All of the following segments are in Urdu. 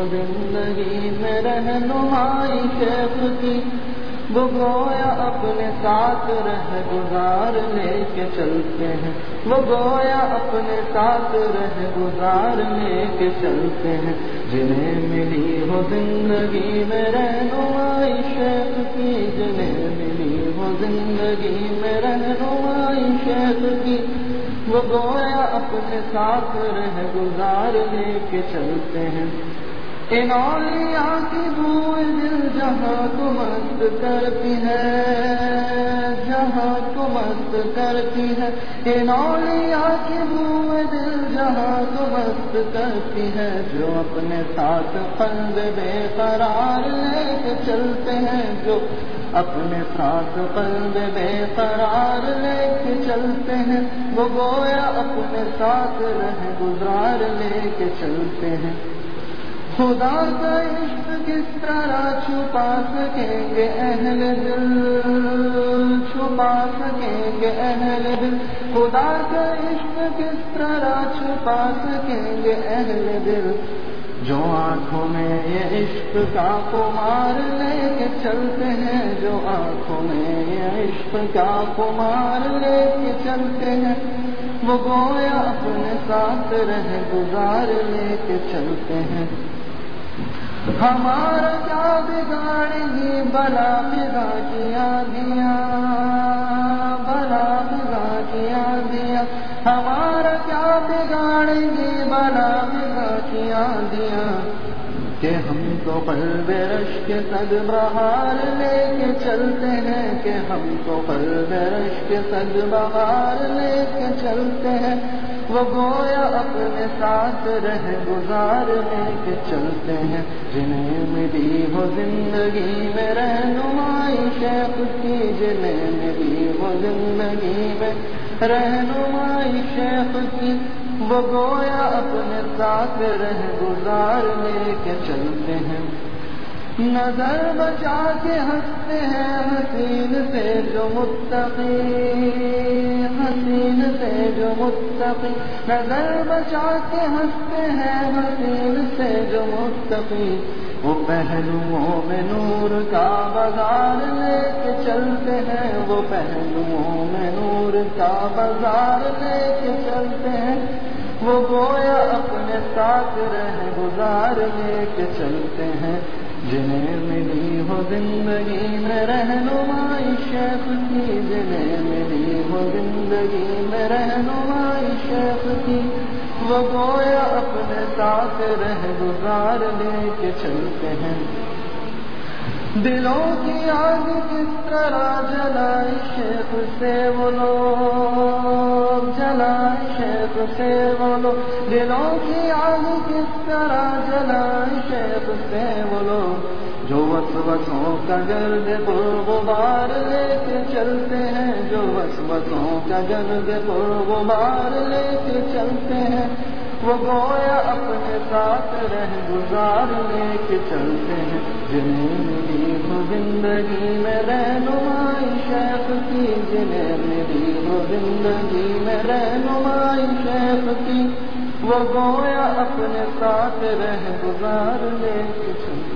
زندگی میں رہنمائی شیخ کی، وہ گویا اپنے ساتھ رہ گزار لے کے چلتے ہیں، وہ گویا اپنے ساتھ رہ گزار لے کے چلتے ہیں، جنہیں ملی ہو زندگی میں رہنمائی شیخ کی، جنہیں ملی ہو زندگی میں رہنمائی شیخ کی، وہ گویا اپنے ساتھ رہ گزار لے کے چلتے ہیں۔ ان اولیاء کی بوئے دل جہاں کو مست کرتی ہے، جہاں کو مست کرتی ہے، ان اولیاء کی بوئے دل جہاں کو مست کرتی ہے، جو اپنے ساتھ قلب بے قرار لے کے چلتے ہیں، جو اپنے ساتھ قلب بے قرار لے کے چلتے ہیں، وہ گویا اپنے ساتھ رہ گزار لے کے چلتے ہیں۔ خدا کا عشق کس طرح چھپا سکیں گے اہل دل، چھپا سکیں گے اہل دل، خدا کا عشق کس طرح چھپا سکیں گے اہل دل، جو آنکھوں میں یہ عشق کا خمار لے کے چلتے ہیں، جو آنکھوں میں یہ عشق کا خمار لے کے چلتے ہیں، وہ گویا اپنے ساتھ رہ گزار لے کے چلتے ہیں۔ ہمارا کیا بگاڑے گی بلا فضا کی آندیاں، بلا فضا کی آندیاں، ہمارا کیا بگاڑے گی بلا فضا کی آندیاں، کہ ہم تو قلب رشک سگ بہار لے کے چلتے ہیں، کہ ہم تو قلب رشک سگ بہار لے کے چلتے ہیں، وہ گویا اپنے ساتھ رہ گزار لے کے چلتے ہیں، جنہیں ملی ہو زندگی میں رہنمائی شیخ کی، جنہیں ملی ہو زندگی میں رہنمائی شیخ کی، وہ گویا اپنے ساتھ رہ گزار لے کے چلتے ہیں۔ نظر بچا کے ہنستے ہیں حسین سے جو متقی، حسین سے جو متقی، نظر بچا کے ہنستے ہیں حسین سے جو متقی، وہ پہلوؤں میں نور کا بازار لے کے چلتے ہیں، وہ پہلوؤں میں نور کا بازار لے کے چلتے ہیں، وہ گویا اپنے ساتھ رہ گزار لے کے چلتے ہیں، جنہیں ملی ہو زندگی میں رہنمائی شیخ کی، جنہیں ملی ہو زندگی میں رہنمائی شیخ کی، وہ گویا اپنے ساتھ رہ گزار لے کے چلتے ہیں۔ دلوں کی آگ کس طرح جلائی شیخ سے وہ لوگ، جلائی شیخ سے وہ لوگ، دلوں کی آگ کس طرح جلائی شیخ سے وہ لوگ، جو وسوسوں کا گرد غبار لے کے چلتے ہیں، جو وسوسوں کا گرد غبار لے کے چلتے ہیں، وہ گویا اپنے ساتھ رہ گزار لے کے چلتے ہیں، جنہیں ملی ہو زندگی میں رہنمائی شیخ کی، جنہیں ملی ہو زندگی میں رہنمائی شیخ کی، وہ گویا اپنے ساتھ رہ گزار لے کے چلتے ہیں۔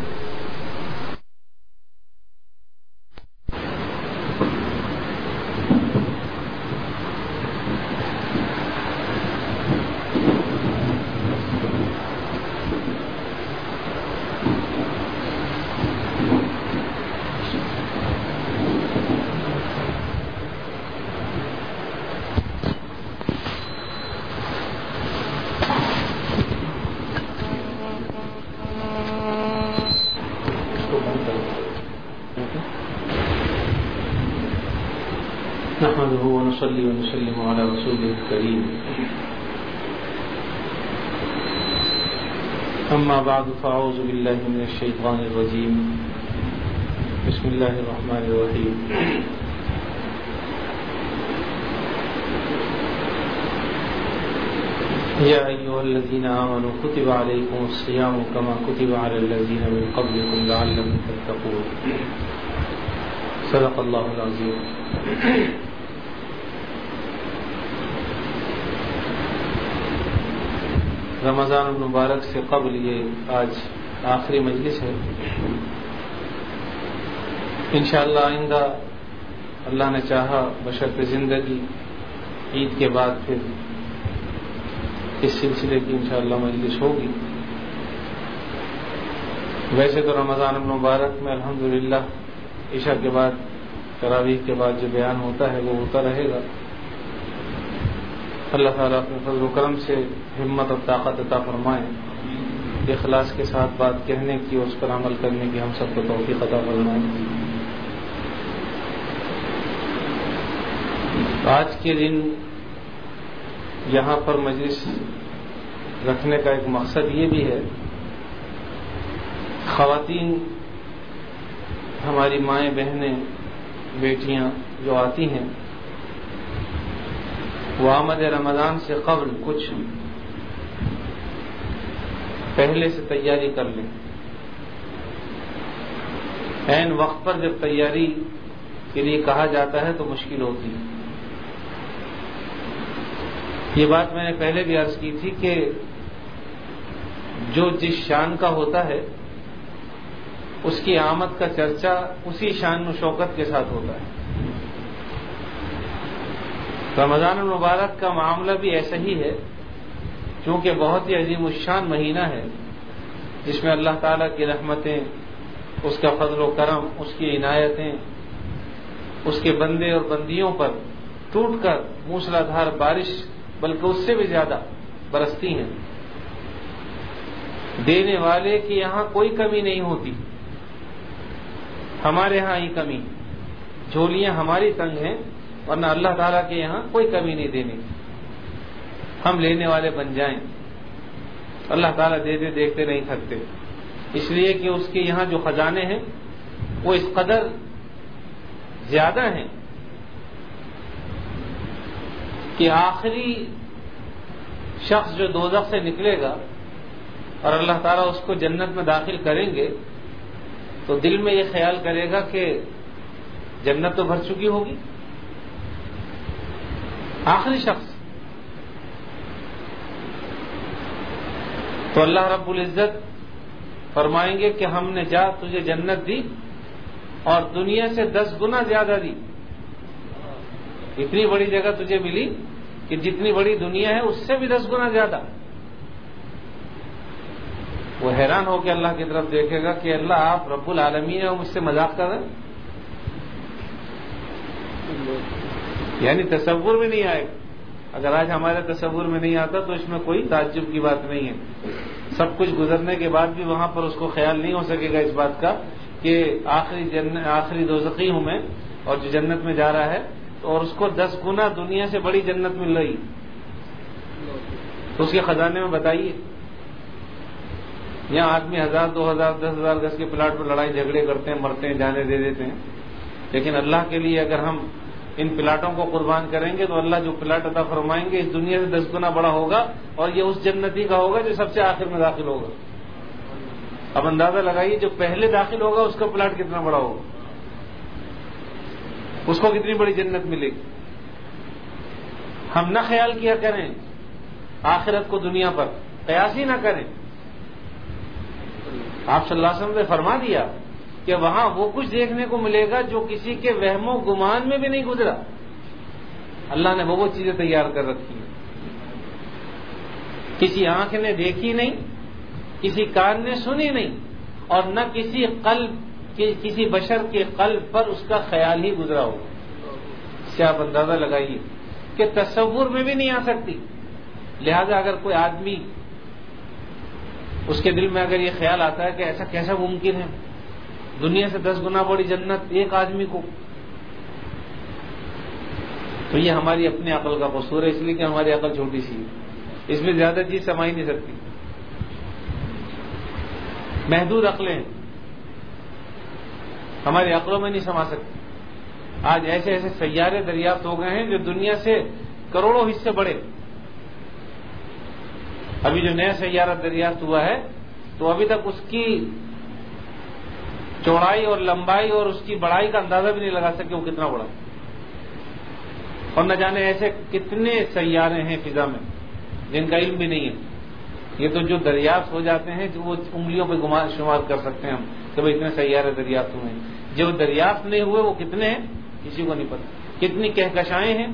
نحمده ونصلي ونسلم على رسوله الكريم، أما بعد، فأعوذ بالله من الشيطان الرجيم، بسم الله الرحمن الرحيم۔ يا أيها الذين آمنوا كتب عليكم الصيام كما كتب على الذين من قبلكم لعلكم تتقون، صدق الله العظيم۔ رمضان المبارک سے قبل یہ آج آخری مجلس ہے. انشاءاللہ آئندہ اللہ نے چاہا بشرط زندگی عید کے بعد پھر اس سلسلے کی انشاءاللہ مجلس ہوگی. ویسے تو رمضان المبارک میں الحمدللہ عشاء کے بعد تراویح کے بعد جو بیان ہوتا ہے وہ ہوتا رہے گا. اللہ تعالیٰ اپنے فضل و کرم سے ہمت اور طاقت عطا فرمائے, اخلاص کے ساتھ بات کہنے کی اور اس پر عمل کرنے کی ہم سب کو توفیق عطا فرمائے. آج کے دن یہاں پر مجلس رکھنے کا ایک مقصد یہ بھی ہے, خواتین ہماری مائیں بہنیں بیٹیاں جو آتی ہیں وہ آمد رمضان سے قبل کچھ پہلے سے تیاری کر لیں. عین وقت پر جب تیاری کے لیے کہا جاتا ہے تو مشکل ہوتی ہے. یہ بات میں نے پہلے بھی عرض کی تھی کہ جو جس شان کا ہوتا ہے اس کی آمد کا چرچا اسی شان و شوکت کے ساتھ ہوتا ہے. رمضان المبارک کا معاملہ بھی ایسا ہی ہے, چونکہ بہت ہی عظیم الشان مہینہ ہے جس میں اللہ تعالیٰ کی رحمتیں, اس کا فضل و کرم, اس کی عنایتیں اس کے بندے اور بندیوں پر ٹوٹ کر موسلادھار بارش بلکہ اس سے بھی زیادہ برستی ہیں. دینے والے کی یہاں کوئی کمی نہیں ہوتی, ہمارے ہاں ہی کمی, جھولیاں ہماری تنگ ہیں ورنہ اللہ تعالیٰ کے یہاں کوئی کمی نہیں دینے. ہم لینے والے بن جائیں, اللہ تعالیٰ دیتے دیکھتے نہیں تھکتے, اس لیے کہ اس کے یہاں جو خزانے ہیں وہ اس قدر زیادہ ہیں کہ آخری شخص جو دوزخ سے نکلے گا اور اللہ تعالیٰ اس کو جنت میں داخل کریں گے تو دل میں یہ خیال کرے گا کہ جنت تو بھر چکی ہوگی. آخری شخص تو اللہ رب العزت فرمائیں گے کہ ہم نے جا تجھے جنت دی اور دنیا سے 10 گنا زیادہ دی. اتنی بڑی جگہ تجھے ملی کہ جتنی بڑی دنیا ہے اس سے بھی 10 گنا زیادہ. وہ حیران ہو کے اللہ کی طرف دیکھے گا کہ اللہ آپ رب العالمین ہیں اور مجھ سے مذاق کر رہے ہیں. یعنی تصور میں نہیں آئے. اگر آج ہمارے تصور میں نہیں آتا تو اس میں کوئی تعجب کی بات نہیں ہے. سب کچھ گزرنے کے بعد بھی وہاں پر اس کو خیال نہیں ہو سکے گا اس بات کا کہ آخری دوزخی ہوں میں اور جو جنت میں جا رہا ہے اور اس کو 10 گنا دنیا سے بڑی جنت مل رہی تو اس کے خزانے میں بتائیے. یہاں آدمی 1000 2000 10,000 گز کے پلاٹ پر لڑائی جھگڑے کرتے ہیں, مرتے ہیں, جانے دے دیتے ہیں, لیکن اللہ کے لیے اگر ہم ان پلاٹوں کو قربان کریں گے تو اللہ جو پلاٹ عطا فرمائیں گے اس دنیا سے 10 گنا بڑا ہوگا اور یہ اس جنتی کا ہوگا جو سب سے آخر میں داخل ہوگا. اب اندازہ لگائیے جو پہلے داخل ہوگا اس کا پلاٹ کتنا بڑا ہوگا, اس کو کتنی بڑی جنت ملے گی. ہم نہ خیال کیا کریں آخرت کو دنیا پر, قیاس ہی نہ کریں. آپ صلی اللہ علیہ وسلم نے فرما دیا کہ وہاں وہ کچھ دیکھنے کو ملے گا جو کسی کے وہم و گمان میں بھی نہیں گزرا. اللہ نے وہ چیزیں تیار کر رکھی ہیں, کسی آنکھ نے دیکھی نہیں, کسی کان نے سنی نہیں, اور نہ کسی بشر کے قلب پر اس کا خیال ہی گزرا ہو. اس سے آپ اندازہ لگائیے کہ تصور میں بھی نہیں آ سکتی. لہذا اگر کوئی آدمی اس کے دل میں اگر یہ خیال آتا ہے کہ ایسا کیسا ممکن ہے دنیا سے 10 گنا بڑی جنت ایک آدمی کو, تو یہ ہماری اپنی عقل کا قصور ہے, اس لیے کہ ہماری عقل چھوٹی سی ہے, اس میں زیادہ چیز سما ہی نہیں سکتی. محدود عقلیں ہیں, ہماری عقلوں میں نہیں سما سکتی. آج ایسے ایسے سیارے دریافت ہو گئے ہیں جو دنیا سے کروڑوں حصے بڑے. ابھی جو نیا سیارہ دریافت ہوا ہے تو ابھی تک اس کی چوڑائی اور لمبائی اور اس کی بڑائی کا اندازہ بھی نہیں لگا سکے وہ کتنا بڑا. اور نہ جانے ایسے کتنے سیارے ہیں فضا میں جن کا علم بھی نہیں ہے. یہ تو جو دریافت ہو جاتے ہیں جو وہ انگلیوں پہ شمار کر سکتے ہیں ہم کہ بھائی اتنے سیارے دریافت ہوئے ہیں. جو دریافت نہیں ہوئے وہ کتنے ہیں کسی کو نہیں پتا. کتنی کہکشائیں ہیں.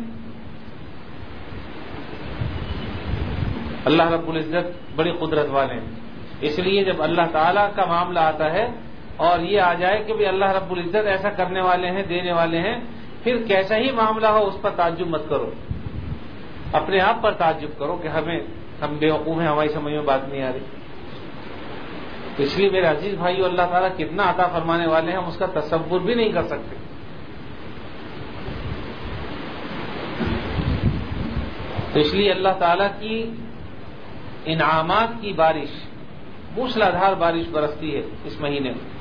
اللہ رب العزت بڑی قدرت والے ہیں. اس لیے جب اللہ تعالیٰ کا معاملہ آتا ہے اور یہ آ جائے کہ بھی اللہ رب العزت ایسا کرنے والے ہیں, دینے والے ہیں, پھر کیسا ہی معاملہ ہو اس پر تعجب مت کرو, اپنے آپ پر تعجب کرو کہ ہم بیوقوف ہیں, ہماری سمجھ میں بات نہیں آ رہی. تو اس لیے میرے عزیز بھائیو, اللہ تعالیٰ کتنا عطا فرمانے والے ہیں ہم اس کا تصور بھی نہیں کر سکتے. تو اس لیے اللہ تعالیٰ کی انعامات کی بارش, موسلادھار بارش برستی ہے اس مہینے میں.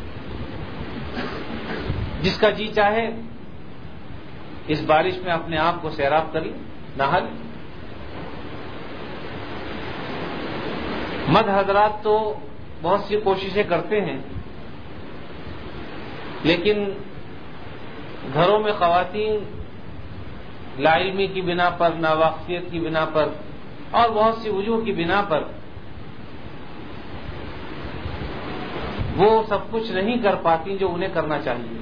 جس کا جی چاہے اس بارش میں اپنے آپ کو سیراب کر لے, نہا لے. مرد حضرات تو بہت سی کوششیں کرتے ہیں, لیکن گھروں میں خواتین لا علمی کی بنا پر, ناواقفیت کی بنا پر اور بہت سی وجوہ کی بنا پر وہ سب کچھ نہیں کر پاتی جو انہیں کرنا چاہیے.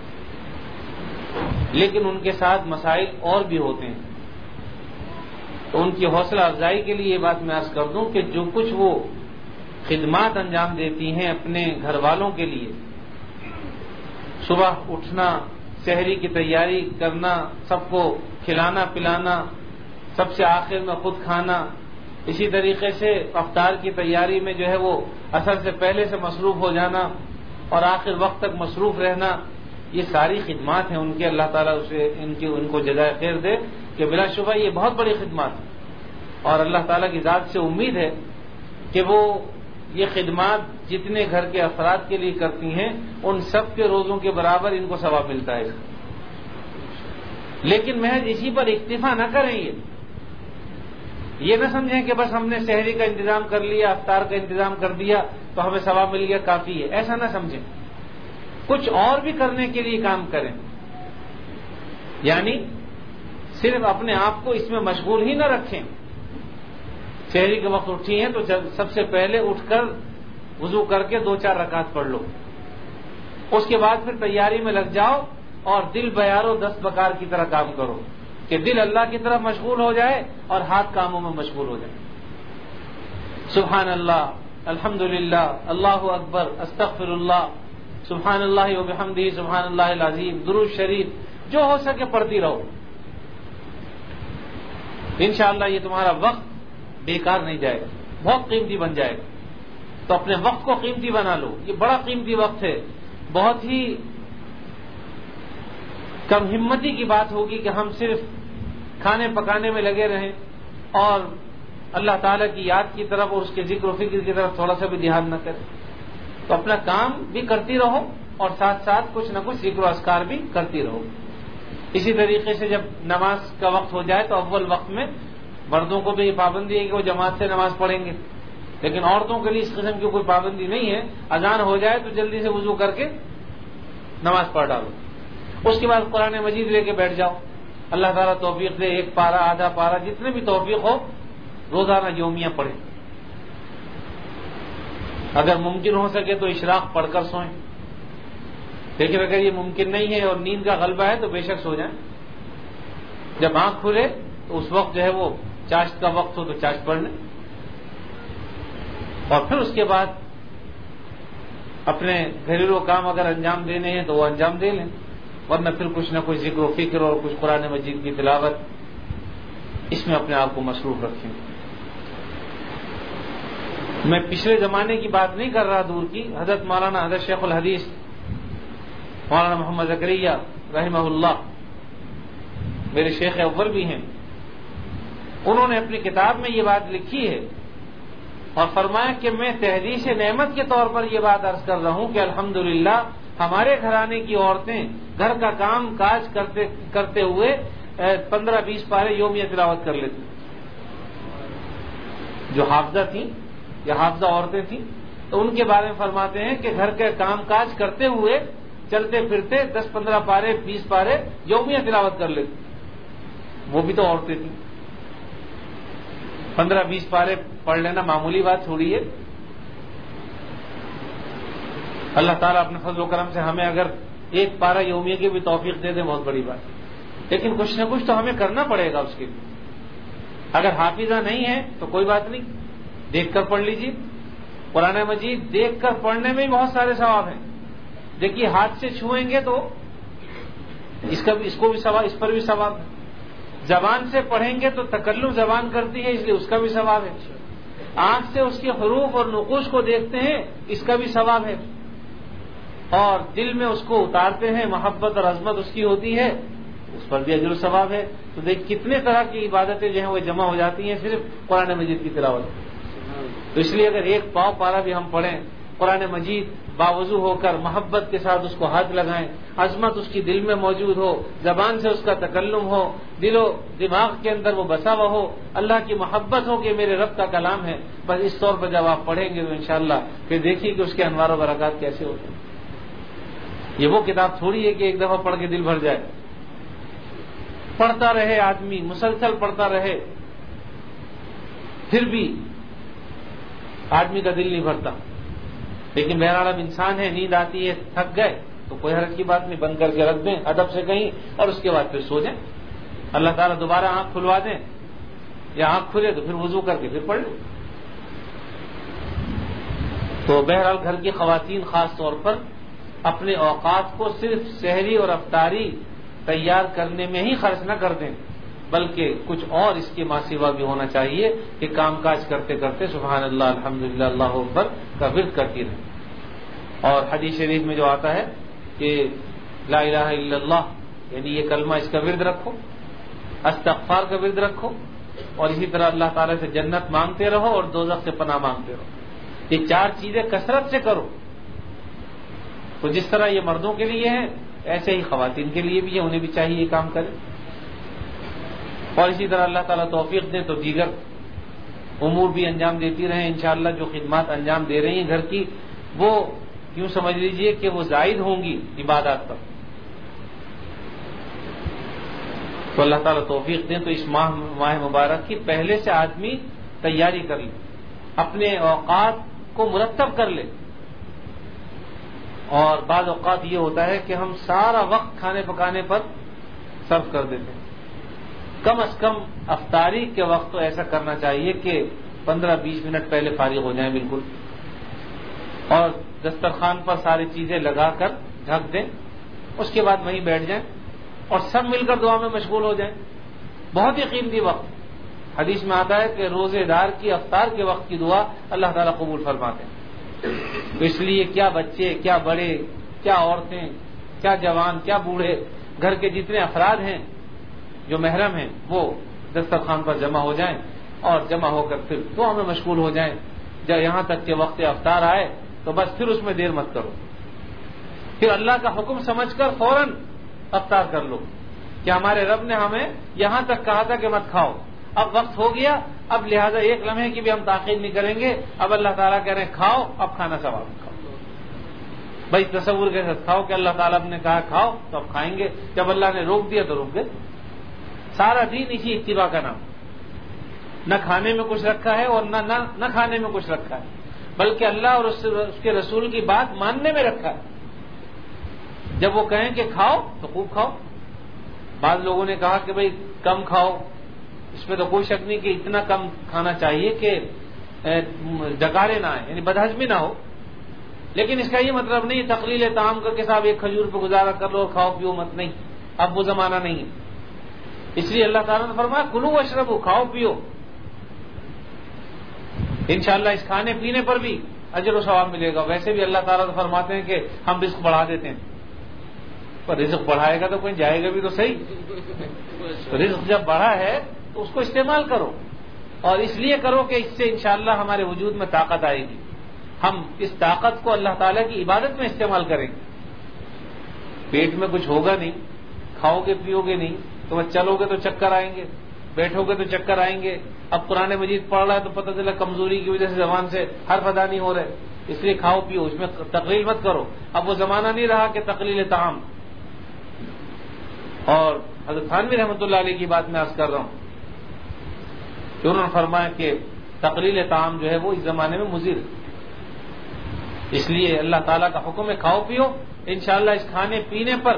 لیکن ان کے ساتھ مسائل اور بھی ہوتے ہیں. تو ان کی حوصلہ افزائی کے لیے یہ بات میں عرض کر دوں کہ جو کچھ وہ خدمات انجام دیتی ہیں اپنے گھر والوں کے لیے, صبح اٹھنا, سحری کی تیاری کرنا, سب کو کھلانا پلانا, سب سے آخر میں خود کھانا, اسی طریقے سے افطار کی تیاری میں جو ہے وہ عصر سے پہلے سے مصروف ہو جانا اور آخر وقت تک مصروف رہنا, یہ ساری خدمات ہیں ان کے. اللہ تعالیٰ اسے ان کو جزائے خیر دے کہ بلا شبہ یہ بہت بڑی خدمات ہیں, اور اللہ تعالیٰ کی ذات سے امید ہے کہ وہ یہ خدمات جتنے گھر کے افراد کے لیے کرتی ہیں ان سب کے روزوں کے برابر ان کو ثواب ملتا ہے. لیکن محض اسی پر اکتفا نہ کریں, یہ نہ سمجھیں کہ بس ہم نے سحری کا انتظام کر لیا, افطار کا انتظام کر دیا تو ہمیں ثواب مل گیا کافی ہے, ایسا نہ سمجھیں. کچھ اور بھی کرنے کے لیے کام کریں, یعنی صرف اپنے آپ کو اس میں مشغول ہی نہ رکھیں. سحری کے وقت اٹھی ہیں تو سب سے پہلے اٹھ کر وضو کر کے 2-4 رکعت پڑھ لو, اس کے بعد پھر تیاری میں لگ جاؤ اور دل بیارو دست بکار کی طرح کام کرو کہ دل اللہ کی طرف مشغول ہو جائے اور ہاتھ کاموں میں مشغول ہو جائے. سبحان اللہ, الحمدللہ, اللہ اکبر, استغفر اللہ, سبحان اللہ وبحمدہ, سبحان اللہ العظیم, درود شریف جو ہو سکے پڑھتی رہو. انشاءاللہ یہ تمہارا وقت بیکار نہیں جائے گا, بہت قیمتی بن جائے گا. تو اپنے وقت کو قیمتی بنا لو, یہ بڑا قیمتی وقت ہے. بہت ہی کم ہمتی کی بات ہوگی کہ ہم صرف کھانے پکانے میں لگے رہیں اور اللہ تعالیٰ کی یاد کی طرف اور اس کے ذکر و فکر کی طرف تھوڑا سا بھی دھیان نہ کریں. تو اپنا کام بھی کرتی رہو اور ساتھ ساتھ کچھ نہ کچھ ذکر و اذکار بھی کرتی رہو. اسی طریقے سے جب نماز کا وقت ہو جائے تو اول وقت میں مردوں کو بھی یہ پابندی ہے کہ وہ جماعت سے نماز پڑھیں گے, لیکن عورتوں کے لیے اس قسم کی کوئی پابندی نہیں ہے. اذان ہو جائے تو جلدی سے وضو کر کے نماز پڑھ ڈالو, اس کے بعد قرآن مجید لے کے بیٹھ جاؤ. اللہ تعالیٰ توفیق دے, 1 پارہ, آدھا پارہ, جتنے بھی توفیق ہو روزانہ یومیہ پڑھیں. اگر ممکن ہو سکے تو اشراق پڑھ کر سوئیں, لیکن اگر یہ ممکن نہیں ہے اور نیند کا غلبہ ہے تو بے شک سو جائیں. جب آنکھ کھلے تو اس وقت جو ہے وہ چاشت کا وقت ہو تو چاشت پڑھ لیں, اور پھر اس کے بعد اپنے گھریلو کام اگر انجام دینے ہیں تو وہ انجام دے لیں, ورنہ پھر کچھ نہ کچھ ذکر و فکر اور کچھ قرآن مجید کی تلاوت, اس میں اپنے آپ کو مصروف رکھیں. میں پچھلے زمانے کی بات نہیں کر رہا, دور کی. حضرت مولانا حضرت شیخ الحدیث مولانا محمد زکریا رحمہ اللہ میرے شیخ اول بھی ہیں, انہوں نے اپنی کتاب میں یہ بات لکھی ہے اور فرمایا کہ میں تحدیث نعمت کے طور پر یہ بات عرض کر رہا ہوں کہ الحمدللہ ہمارے گھرانے کی عورتیں گھر کا کام کاج کرتے ہوئے 15-20 پارے یومیہ تلاوت کر لیتی. جو حافظہ تھیں یا حافظہ عورتیں تھیں تو ان کے بارے میں فرماتے ہیں کہ گھر کے کام کاج کرتے ہوئے چلتے پھرتے 10-15 پارے 20 پارے یومیہ تلاوت کر لیتی. وہ بھی تو عورتیں تھیں. 15-20 پارے پڑھ لینا معمولی بات تھوڑی ہے. اللہ تعالیٰ اپنے فضل و کرم سے ہمیں اگر ایک پارہ یومیہ کی بھی توفیق دے دے بہت بڑی بات ہے. لیکن کچھ نہ کچھ تو ہمیں کرنا پڑے گا اس کے لیے. اگر حافظہ نہیں ہے تو کوئی بات نہیں, دیکھ کر پڑھ لیجیے. قرآن مجید دیکھ کر پڑھنے میں بھی بہت سارے ثواب ہیں. دیکھیے ہاتھ سے چھوئیں گے تو اس پر بھی ثواب ہے. زبان سے پڑھیں گے تو تکلم زبان کرتی ہے اس لیے اس کا بھی ثواب ہے. آنکھ سے اس کے حروف اور نقوش کو دیکھتے ہیں اس کا بھی ثواب ہے. اور دل میں اس کو اتارتے ہیں, محبت اور عظمت اس کی ہوتی ہے, اس پر بھی اجر و ثواب ہے. تو دیکھ کتنے طرح کی عبادتیں جو ہیں وہ جمع ہو جاتی ہیں صرف قرآن مجید کی تلاوت. تو اس لیے اگر ایک پاؤ پارا بھی ہم پڑھیں قرآن مجید باوضو ہو کر محبت کے ساتھ اس کو ہاتھ لگائیں, عظمت اس کی دل میں موجود ہو, زبان سے اس کا تکلم ہو, دل و دماغ کے اندر وہ بسا ہوا ہو, اللہ کی محبت ہو کہ میرے رب کا کلام ہے, بس اس طور پر جب آپ پڑھیں گے تو انشاءاللہ پھر دیکھیے کہ اس کے انوار و برکات کیسے ہوتے ہیں. یہ وہ کتاب تھوڑی ہے کہ ایک دفعہ پڑھ کے دل بھر جائے. پڑھتا رہے آدمی, مسلسل پڑھتا رہے, پھر بھی آدمی کا دل نہیں بھرتا. لیکن بہرحال اب انسان ہے, نیند آتی ہے, تھک گئے تو کوئی حرج کی بات نہیں, بند کر کے رکھ دیں ادب سے کہیں اور اس کے بعد پھر سو جائیں. اللہ تعالیٰ دوبارہ آنکھ کھلوا دیں یا آنکھ کھلے تو پھر وضو کر کے پھر پڑھ لیں. تو بہرحال گھر کی خواتین خاص طور پر اپنے اوقات کو صرف سحری اور افطاری تیار کرنے میں ہی خرچ نہ کر دیں, بلکہ کچھ اور اس کے ماں سوا بھی ہونا چاہیے کہ کام کاج کرتے کرتے سبحان اللہ الحمدللہ اللہ اکبر کا ورد کرتی رہیں. اور حدیث شریف میں جو آتا ہے کہ لا الہ الا اللہ یعنی یہ کلمہ اس کا ورد رکھو, استغفار کا ورد رکھو, اور اسی طرح اللہ تعالیٰ سے جنت مانگتے رہو اور دوزخ سے پناہ مانگتے رہو. یہ 4 چیزیں کثرت سے کرو. تو جس طرح یہ مردوں کے لیے ہے ایسے ہی خواتین کے لیے بھی ہے, انہیں بھی چاہیے یہ کام کریں. اور اسی طرح اللہ تعالیٰ توفیق دے تو دیگر امور بھی انجام دیتی رہیں انشاءاللہ. جو خدمات انجام دے رہی ہیں گھر کی وہ یوں سمجھ لیجئے کہ وہ زائد ہوں گی عبادات پر. تو اللہ تعالیٰ توفیق دیں تو اس ماہ مبارک کی پہلے سے آدمی تیاری کر لے, اپنے اوقات کو مرتب کر لے. اور بعض اوقات یہ ہوتا ہے کہ ہم سارا وقت کھانے پکانے پر صرف کر دیتے ہیں. کم از کم افطاری کے وقت تو ایسا کرنا چاہیے کہ 15-20 منٹ پہلے فارغ ہو جائیں بالکل, اور دسترخوان پر ساری چیزیں لگا کر ڈھک دیں, اس کے بعد وہیں بیٹھ جائیں اور سب مل کر دعا میں مشغول ہو جائیں. بہت ہی قیمتی وقت. حدیث میں آتا ہے کہ روزے دار کی افطار کے وقت کی دعا اللہ تعالیٰ قبول فرماتے ہیں. تو اس لیے کیا بچے, کیا بڑے, کیا عورتیں, کیا جوان, کیا بوڑھے, گھر کے جتنے افراد ہیں جو محرم ہیں وہ دسترخوان پر جمع ہو جائیں اور جمع ہو کر پھر دعا میں مشغول ہو جائیں. جب یہاں تک کہ وقت افطار آئے تو بس پھر اس میں دیر مت کرو, پھر اللہ کا حکم سمجھ کر فوراً افطار کر لو کہ ہمارے رب نے ہمیں یہاں تک کہا تھا کہ مت کھاؤ, اب وقت ہو گیا, اب لہذا ایک لمحے کی بھی ہم تاخیر نہیں کریں گے. اب اللہ تعالیٰ کہہ رہے ہیں کھاؤ, اب کھانا ثواب کھاؤ. بھائی تصور کے ساتھ کھاؤ کہ اللہ تعالیٰ نے کہا کھاؤ تو اب کھائیں گے, جب اللہ نے روک دیا تو روک گئے. سارا دین اسی اتباع کا نام. نہ کھانے میں کچھ رکھا ہے اور نہ کھانے میں کچھ رکھا ہے, بلکہ اللہ اور اس کے رسول کی بات ماننے میں رکھا ہے. جب وہ کہیں کہ کھاؤ تو خوب کھاؤ. بعض لوگوں نے کہا کہ بھئی کم کھاؤ, اس میں تو کوئی شک نہیں کہ اتنا کم کھانا چاہیے کہ ڈکارے نہ آئے, یعنی بدہضمی نہ ہو. لیکن اس کا یہ مطلب نہیں تقلیل طعام کر کے صاحب ایک کھجور پہ گزارا کر لو اور کھاؤ پیو مت, نہیں, اب وہ زمانہ نہیں ہے. اس لیے اللہ تعالیٰ نے فرمایا کلو واشربو, کھاؤ پیو. انشاءاللہ اس کھانے پینے پر بھی اجر و ثواب ملے گا. ویسے بھی اللہ تعالیٰ تو فرماتے ہیں کہ ہم رزق بڑھا دیتے ہیں, پر رزق بڑھائے گا تو کوئی جائے گا بھی تو صحیح. رزق جب بڑھا ہے تو اس کو استعمال کرو, اور اس لیے کرو کہ اس سے انشاءاللہ ہمارے وجود میں طاقت آئے گی. ہم اس طاقت کو اللہ تعالیٰ کی عبادت میں استعمال کریں گے. پیٹ میں کچھ ہوگا نہیں, کھاؤ گے پیو گے نہیں, تو بس چلو گے تو چکر آئیں گے, بیٹھو گے تو چکر آئیں گے. اب قرآن مجید پڑھ رہا ہے تو پتہ چلا کمزوری کی وجہ سے زبان سے حرف ادا نہیں ہو رہے, اس لیے کھاؤ پیو, اس میں تقلیل مت کرو. اب وہ زمانہ نہیں رہا کہ تقلیل طعام. اور حضرت تھانوی رحمۃ اللہ علیہ کی بات میں عرض کر رہا ہوں کہ انہوں نے فرمایا کہ تقلیل طعام جو ہے وہ اس زمانے میں مضر ہے. اس لیے اللہ تعالیٰ کا حکم ہے کھاؤ پیو. انشاءاللہ اس کھانے پینے پر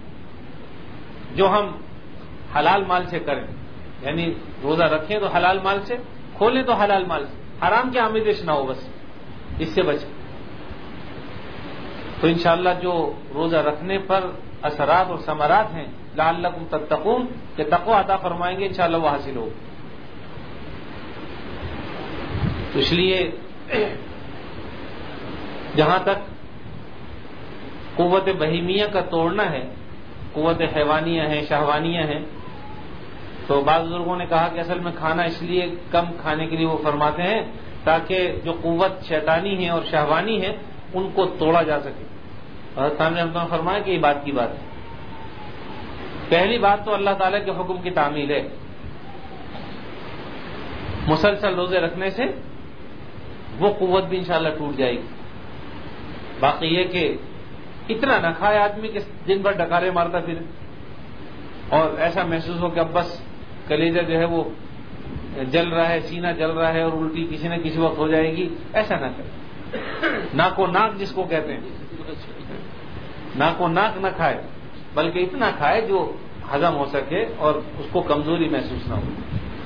جو ہم حلال مال سے کریں، یعنی روزہ رکھیں تو حلال مال سے، کھولیں تو حلال مال سے، حرام کی آمیزش نہ ہو، بس اس سے بچیں. تو انشاءاللہ جو روزہ رکھنے پر اثرات اور ثمرات ہیں، لعلکم تتقون، کہ تقوی عطا فرمائیں گے، انشاءاللہ وہ حاصل ہوگا. تو اس لیے جہاں تک قوت بہیمیہ کا توڑنا ہے، قوت حیوانیہ ہیں، شہوانیہ ہیں، تو بعض بزرگوں نے کہا کہ اصل میں کھانا اس لیے کم کھانے کے لیے وہ فرماتے ہیں تاکہ جو قوت شیطانی ہے اور شہوانی ہے ان کو توڑا جا سکے. حضرت ثانوی رحمۃ اللہ نے فرمایا کہ یہ بات کی بات ہے. پہلی بات تو اللہ تعالیٰ کے حکم کی تعمیل ہے. مسلسل روزے رکھنے سے وہ قوت بھی انشاءاللہ ٹوٹ جائے گی. باقی یہ کہ اتنا نہ کھائے آدمی کہ دن بھر ڈکارے مارتا پھر اور ایسا محسوس ہو کہ اب بس کلیجہ جو ہے وہ جل رہا ہے، سینہ جل رہا ہے اور الٹی کسی نہ کسی وقت ہو جائے گی. ایسا نہ کرے. ناک و ناک جس کو کہتے ہیں، ناک و ناک نہ کھائے، بلکہ اتنا کھائے جو ہضم ہو سکے اور اس کو کمزوری محسوس نہ ہو.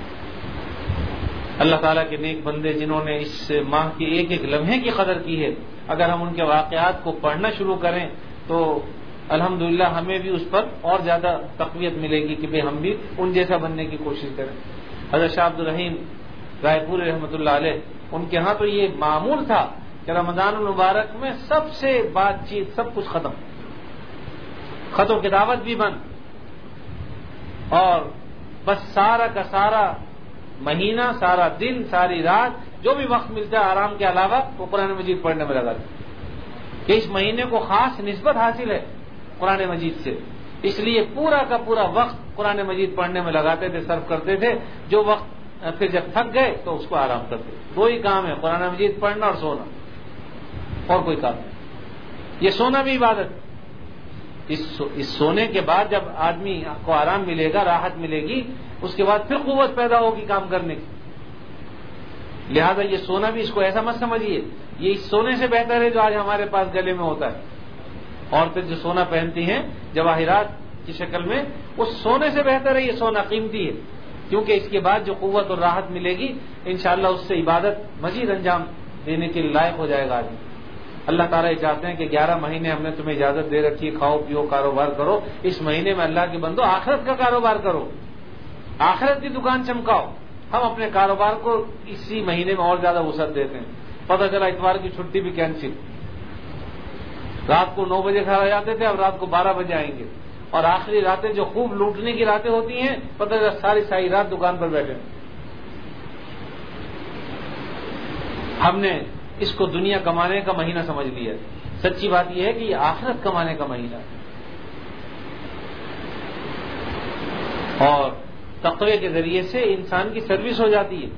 اللہ تعالیٰ کے نیک بندے جنہوں نے اس ماہ کی ایک ایک لمحے کی قدر کی ہے، اگر ہم ان کے واقعات کو پڑھنا شروع کریں تو الحمدللہ ہمیں بھی اس پر اور زیادہ تقویت ملے گی کہ ہم بھی ان جیسا بننے کی کوشش کریں. حضرت شاہ عبد الرحیم رائے پوری رحمۃ اللہ علیہ، ان کے ہاں تو یہ معمول تھا کہ رمضان المبارک میں سب سے بات چیت سب کچھ ختم، خط و کتابت بھی بند، اور بس سارا کا سارا مہینہ، سارا دن، ساری رات جو بھی وقت ملتا ہے آرام کے علاوہ وہ قرآن مجید پڑھنے میں لگا دیا کہ اس مہینے کو خاص نسبت حاصل ہے قرآن مجید سے. اس لیے پورا کا پورا وقت قرآن مجید پڑھنے میں لگاتے تھے، صرف کرتے تھے. جو وقت پھر جب تھک گئے تو اس کو آرام کرتے. دو ہی کام ہے، قرآن مجید پڑھنا اور سونا، اور کوئی کام نہیں. یہ سونا بھی عبادت. اس سونے کے بعد جب آدمی کو آرام ملے گا، راحت ملے گی، اس کے بعد پھر قوت پیدا ہوگی کام کرنے کی. لہذا یہ سونا بھی اس کو ایسا مت سمجھیے یہ اس سونے سے بہتر ہے جو آج ہمارے پاس گلے میں ہوتا ہے. عورتیں جو سونا پہنتی ہیں جواہرات کی شکل میں، اس سونے سے بہتر ہے یہ سونا، قیمتی ہے، کیونکہ اس کے بعد جو قوت اور راحت ملے گی انشاءاللہ اس سے عبادت مزید انجام دینے کے لائق ہو جائے گا آدمی. اللہ تعالیٰ یہ چاہتے ہیں کہ 11 مہینے ہم نے تمہیں اجازت دے رکھی ہے، کھاؤ پیو کاروبار کرو. اس مہینے میں اللہ کے بندو آخرت کا کاروبار کرو، آخرت کی دکان چمکاؤ. ہم اپنے کاروبار کو اسی مہینے میں اور زیادہ وسعت دیتے ہیں. پتہ چلا اتوار کی چھٹی بھی کینسل، رات کو 9 بجے گھر آ جاتے تھے، اب رات کو 12 بجے آئیں گے. اور آخری راتیں جو خوب لوٹنے کی راتیں ہوتی ہیں، پتہ چلا ساری رات دکان پر بیٹھے. ہم نے اس کو دنیا کمانے کا مہینہ سمجھ لیا. سچی بات یہ ہے کہ یہ آخرت کمانے کا مہینہ ہے. اور تقوی کے ذریعے سے انسان کی سروس ہو جاتی ہے.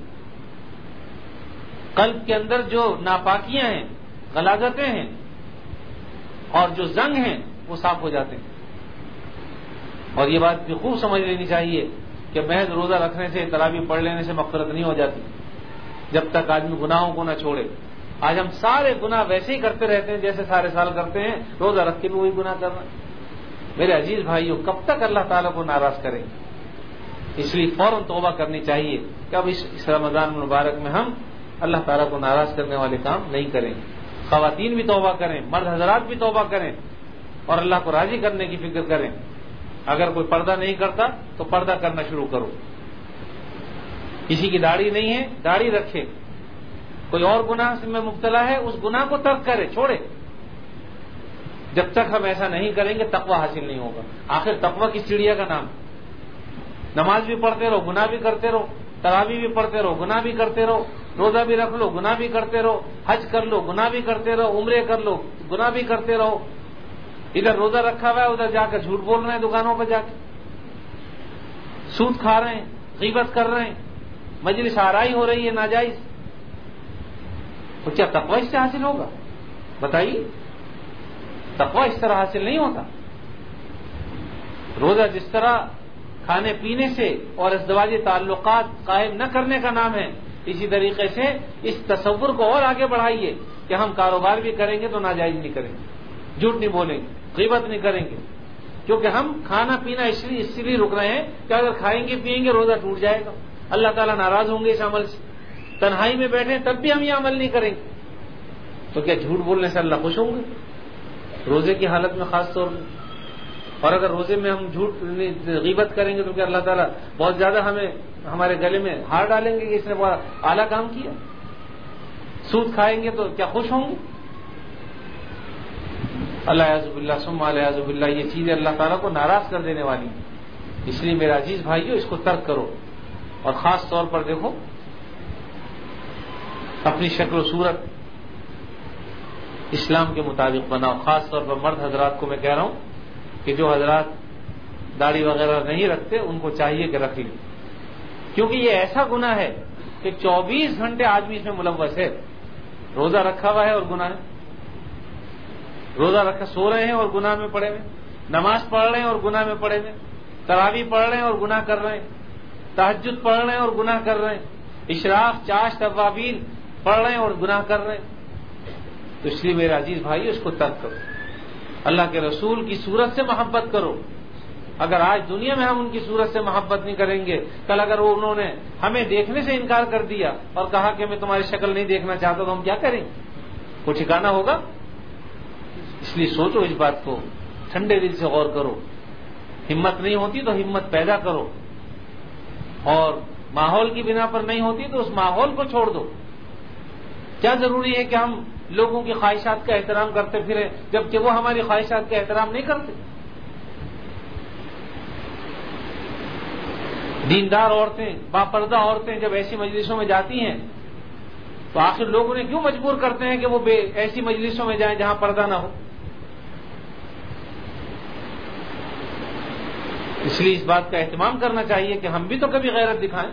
قلب کے اندر جو ناپاکیاں ہیں، غلاظتیں ہیں اور جو زنگ ہیں وہ صاف ہو جاتے ہیں. اور یہ بات بھی خوب سمجھ لینی چاہیے کہ محض روزہ رکھنے سے، تراویح پڑھ لینے سے مغفرت نہیں ہو جاتی جب تک آدمی گناہوں کو نہ چھوڑے. آج ہم سارے گناہ ویسے ہی کرتے رہتے ہیں جیسے سارے سال کرتے ہیں، روزہ رکھ کے بھی وہی گناہ کرنا. میرے عزیز بھائیوں، کب تک اللہ تعالیٰ کو ناراض کریں گے؟ اس لیے فوراً توبہ کرنی چاہیے کہ اب اس رمضان المبارک میں ہم اللہ تعالیٰ کو ناراض کرنے والے کام نہیں کریں گے. خواتین بھی توبہ کریں، مرد حضرات بھی توبہ کریں اور اللہ کو راضی کرنے کی فکر کریں. اگر کوئی پردہ نہیں کرتا تو پردہ کرنا شروع کرو. کسی کی داڑھی نہیں ہے، داڑھی رکھے. کوئی اور گناہ میں مبتلا ہے، اس گناہ کو ترک کرے، چھوڑے. جب تک ہم ایسا نہیں کریں گے تقوی حاصل نہیں ہوگا. آخر تقوی کی چڑیا کا نام. نماز بھی پڑھتے رہو، گناہ بھی کرتے رہو، تراویح بھی پڑھتے رہو، گناہ بھی کرتے رہو، روزہ بھی رکھ لو، گناہ بھی کرتے رہو، حج کر لو، گناہ بھی کرتے رہو، عمرے کر لو، گناہ بھی کرتے رہو. ادھر روزہ رکھا ہوا ہے، ادھر جا کر جھوٹ بول رہے ہیں دکانوں پہ جا کے، سود کھا رہے ہیں، غیبت کر رہے ہیں، مجلس آرائی ہو رہی ہے ناجائز. تو کیا تقوی اس سے حاصل ہوگا؟ بتائیے. تقوی اس طرح حاصل نہیں ہوتا. روزہ جس طرح کھانے پینے سے اور ازدواجی تعلقات قائم نہ کرنے کا نام ہے. اسی طریقے سے اس تصور کو اور آگے بڑھائیے کہ ہم کاروبار بھی کریں گے تو ناجائز نہیں کریں گے, جھوٹ نہیں بولیں گے, غیبت نہیں کریں گے, کیونکہ ہم کھانا پینا اس لیے رک رہے ہیں کہ اگر کھائیں گے پیئیں گے روزہ ٹوٹ جائے گا, اللہ تعالیٰ ناراض ہوں گے اس عمل سے. تنہائی میں بیٹھے تب بھی ہم یہ عمل نہیں کریں گے تو کیا جھوٹ بولنے سے اللہ خوش ہوں گے؟ روزے کی حالت میں خاص طور پر. اور اگر روزے میں ہم جھوٹ غیبت کریں گے تو کیا اللہ تعالیٰ بہت زیادہ ہمارے گلے میں ہار ڈالیں گے کہ اس نے بڑا اعلیٰ کام کیا؟ سود کھائیں گے تو کیا خوش ہوں گے؟ اللہ اعوذ باللہ ثم اعوذ باللہ, یہ چیزیں اللہ تعالیٰ کو ناراض کر دینے والی ہیں. اس لیے میرے عزیز بھائیو اس کو ترک کرو, اور خاص طور پر دیکھو اپنی شکل و صورت اسلام کے مطابق بناؤ. خاص طور پر مرد حضرات کو میں کہہ رہا ہوں کہ جو حضرات داڑھی وغیرہ نہیں رکھتے ان کو چاہیے کہ رکھ لیں, کیونکہ یہ ایسا گناہ ہے کہ 24 گھنٹے آدمی اس میں ملوث ہے. روزہ رکھا ہوا ہے اور گناہ ہے, روزہ رکھا سو رہے ہیں اور گناہ میں پڑے ہوئے, نماز پڑھ رہے ہیں اور گناہ میں پڑے ہوئے, تراویح پڑھ رہے ہیں اور گناہ کر رہے ہیں, تہجد پڑھ رہے ہیں اور گناہ کر رہے ہیں, اشراق چاشت اوابین پڑھ رہے ہیں اور گناہ کر رہے ہیں. تو اس لیے میرے عزیز بھائی اس کو ترک کرو, اللہ کے رسول کی صورت سے محبت کرو. اگر آج دنیا میں ہم ان کی صورت سے محبت نہیں کریں گے, کل اگر انہوں نے ہمیں دیکھنے سے انکار کر دیا اور کہا کہ میں تمہاری شکل نہیں دیکھنا چاہتا تو ہم کیا کریں؟ کوئی ٹھکانہ ہوگا؟ اس لیے سوچو اس بات کو, ٹھنڈے دل سے غور کرو. ہمت نہیں ہوتی تو ہمت پیدا کرو, اور ماحول کی بنا پر نہیں ہوتی تو اس ماحول کو چھوڑ دو. کیا ضروری ہے کہ ہم لوگوں کی خواہشات کا احترام کرتے پھریں جبکہ وہ ہماری خواہشات کا احترام نہیں کرتے؟ دیندار عورتیں, باپردہ عورتیں جب ایسی مجلسوں میں جاتی ہیں تو آخر لوگ انہیں کیوں مجبور کرتے ہیں کہ وہ ایسی مجلسوں میں جائیں جہاں پردہ نہ ہو؟ اس لیے اس بات کا اہتمام کرنا چاہیے کہ ہم بھی تو کبھی غیرت دکھائیں.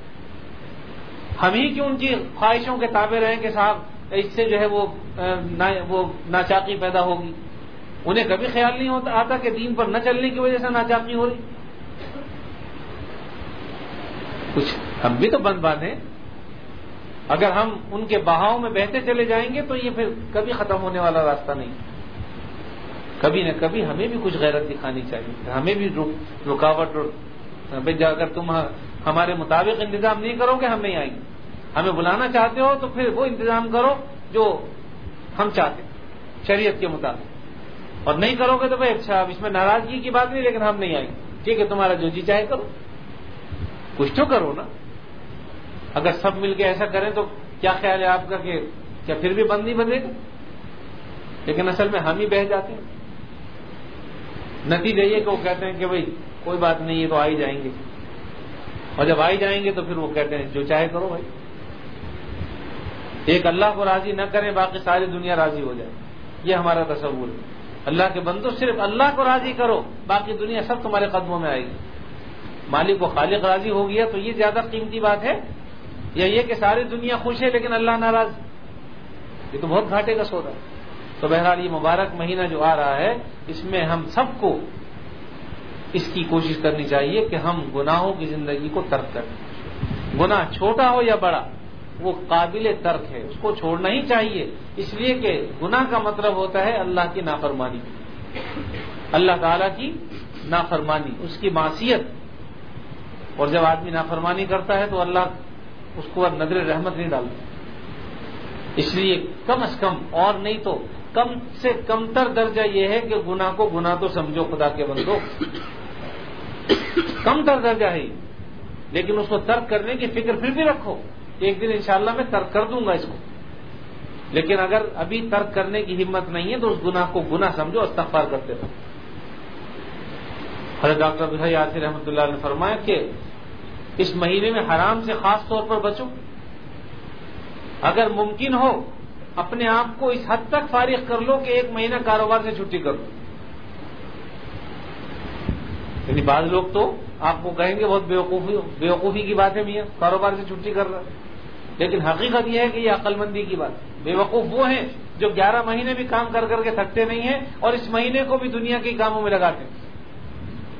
ہم ہی کیوں ان کی خواہشوں کے تابع رہیں کہ صاحب اس سے جو ہے وہ ناچاقی پیدا ہوگی. انہیں کبھی خیال نہیں آتا کہ دین پر نہ چلنے کی وجہ سے ناچاقی ہو رہی. کچھ ہم بھی تو بند باندھیں. اگر ہم ان کے بہاؤ میں بہتے چلے جائیں گے تو یہ پھر کبھی ختم ہونے والا راستہ نہیں. کبھی نہ کبھی ہمیں بھی کچھ غیرت دکھانی چاہیے, ہمیں بھی رکاوٹ. اگر تم ہمارے مطابق انتظام نہیں کرو گے ہم نہیں آئیں گے. ہمیں بلانا چاہتے ہو تو پھر وہ انتظام کرو جو ہم چاہتے شریعت کے مطابق, اور نہیں کرو گے تو بھائی اچھا اب اس میں ناراضگی کی بات نہیں, لیکن ہم نہیں آئیں گے. ٹھیک ہے, تمہارا جو جی چاہے کرو, کچھ تو کرو نا. اگر سب مل کے ایسا کریں تو کیا خیال ہے آپ کا کہ کیا پھر بھی بند نہیں بنے گا؟ لیکن اصل میں ہم ہی بہہ جاتے ہیں. نتیجہ یہ کہ وہ کہتے ہیں کہ بھائی کوئی بات نہیں ہے تو آ ہی جائیں گے, اور جب آ ہی جائیں گے تو پھر وہ کہتے ہیں جو چاہے کرو بھائی. ایک اللہ کو راضی نہ کریں باقی ساری دنیا راضی ہو جائے, یہ ہمارا تصور ہے. اللہ کے بندو صرف اللہ کو راضی کرو, باقی دنیا سب تمہارے قدموں میں آئے گی. مالک و خالق راضی ہو گیا تو یہ زیادہ قیمتی بات ہے, یا یہ کہ ساری دنیا خوش ہے لیکن اللہ ناراض؟ یہ تو بہت گھاٹے کا سودا ہے. تو بہرحال یہ مبارک مہینہ جو آ رہا ہے اس میں ہم سب کو اس کی کوشش کرنی چاہیے کہ ہم گناہوں کی زندگی کو ترک کریں. گناہ چھوٹا ہو یا بڑا وہ قابل ترک ہے, اس کو چھوڑنا ہی چاہیے. اس لیے کہ گناہ کا مطلب ہوتا ہے اللہ کی نافرمانی, اللہ تعالیٰ کی نافرمانی, اس کی معصیت. اور جب آدمی نافرمانی کرتا ہے تو اللہ اس کو نظر رحمت نہیں ڈالتا. اس لیے کم از کم, اور نہیں تو کم سے کم تر درجہ یہ ہے کہ گناہ کو گناہ تو سمجھو خدا کے بندو, کم تر درجہ ہے, لیکن اس کو ترک کرنے کی فکر پھر بھی رکھو. ایک دن انشاءاللہ میں ترک کر دوں گا اس کو, لیکن اگر ابھی ترک کرنے کی ہمت نہیں ہے تو اس گناہ کو گناہ سمجھو, استغفار کرتے رہو. حضرت ڈاکٹر عبدالحی یاسین رحمۃ اللہ نے فرمایا کہ اس مہینے میں حرام سے خاص طور پر بچو. اگر ممکن ہو اپنے آپ کو اس حد تک فارغ کر لو کہ ایک مہینہ کاروبار سے چھٹی کر دو. یعنی بعض لوگ تو آپ کو کہیں گے بہت بیوقوفی کی بات ہے میاں کاروبار سے چھٹی کر رہا ہے, لیکن حقیقت یہ ہے کہ یہ عقل مندی کی بات ہے. بے وقوف وہ ہیں جو 11 مہینے بھی کام کر کر کے تھکتے نہیں ہیں اور اس مہینے کو بھی دنیا کے کاموں میں لگاتے ہیں.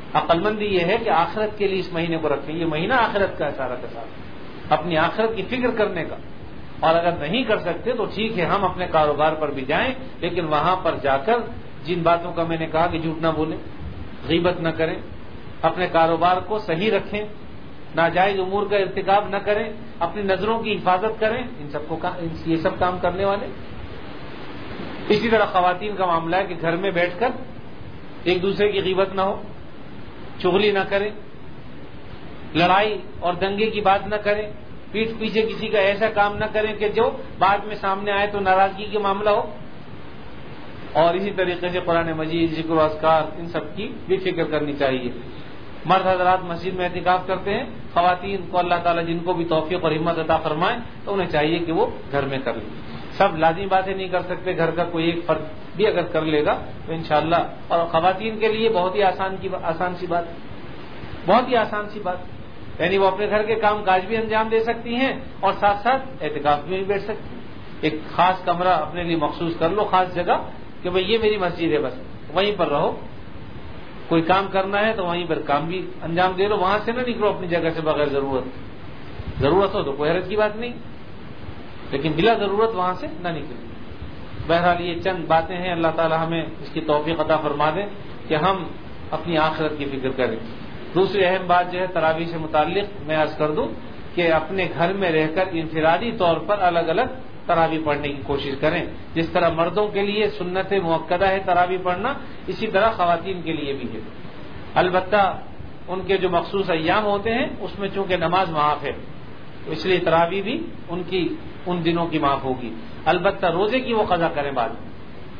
عقل مندی یہ ہے کہ آخرت کے لیے اس مہینے کو رکھیں. یہ مہینہ آخرت کا ہے سارا کا سارا، اپنی آخرت کی فکر کرنے کا. اور اگر نہیں کر سکتے تو ٹھیک ہے، ہم اپنے کاروبار پر بھی جائیں، لیکن وہاں پر جا کر جن باتوں کا میں نے کہا کہ جھوٹ نہ بولیں، غیبت نہ کریں، اپنے کاروبار کو صحیح رکھیں، ناجائز امور کا ارتکاب نہ کریں، اپنی نظروں کی حفاظت کریں. یہ سب کام کرنے والے. اسی طرح خواتین کا معاملہ ہے کہ گھر میں بیٹھ کر ایک دوسرے کی غیبت نہ ہو، چغلی نہ کریں، لڑائی اور دنگے کی بات نہ کریں، پیٹھ پیچھے کسی کا ایسا کام نہ کریں کہ جو بعد میں سامنے آئے تو ناراضگی کا معاملہ ہو. اور اسی طریقے سے قرآن مجید، ذکر و اذکار، ان سب کی بھی فکر کرنی چاہیے. مرد حضرات مسجد میں اعتکاف کرتے ہیں، خواتین کو اللہ تعالیٰ جن کو بھی توفیق اور ہمت عطا فرمائے تو انہیں چاہیے کہ وہ گھر میں کر لیں. سب لازمی باتیں نہیں کر سکتے، گھر کا کوئی ایک فرد بھی اگر کر لے گا تو انشاءاللہ. اور خواتین کے لیے بہت ہی آسان سی بات، بہت ہی آسان سی بات، یعنی وہ اپنے گھر کے کام کاج بھی انجام دے سکتی ہیں اور ساتھ ساتھ اعتکاف میں بھی بیٹھ سکتی ہیں. ایک خاص کمرہ اپنے لیے مخصوص کر لو، خاص جگہ کہ بھئی یہ میری مسجد ہے، بس وہیں پر رہو. کوئی کام کرنا ہے تو وہیں پر کام بھی انجام دے لو، وہاں سے نہ نکلو اپنی جگہ سے بغیر ضرورت ہو تو کوئی حرج کی بات نہیں، لیکن بلا ضرورت وہاں سے نہ نکلے. بہرحال یہ چند باتیں ہیں، اللہ تعالی ہمیں اس کی توفیق عطا فرما دے کہ ہم اپنی آخرت کی فکر کریں. دوسری اہم بات جو ہے تراویح سے متعلق میں عرض کر دوں کہ اپنے گھر میں رہ کر انفرادی طور پر الگ الگ تراویح پڑھنے کی کوشش کریں. جس طرح مردوں کے لیے سنت مؤکدہ ہے تراویح پڑھنا، اسی طرح خواتین کے لیے بھی ہے. البتہ ان کے جو مخصوص ایام ہوتے ہیں اس میں چونکہ نماز معاف ہے تو اس لیے تراویح بھی ان دنوں کی معاف ہوگی. البتہ روزے کی وہ قضا کریں بعد میں،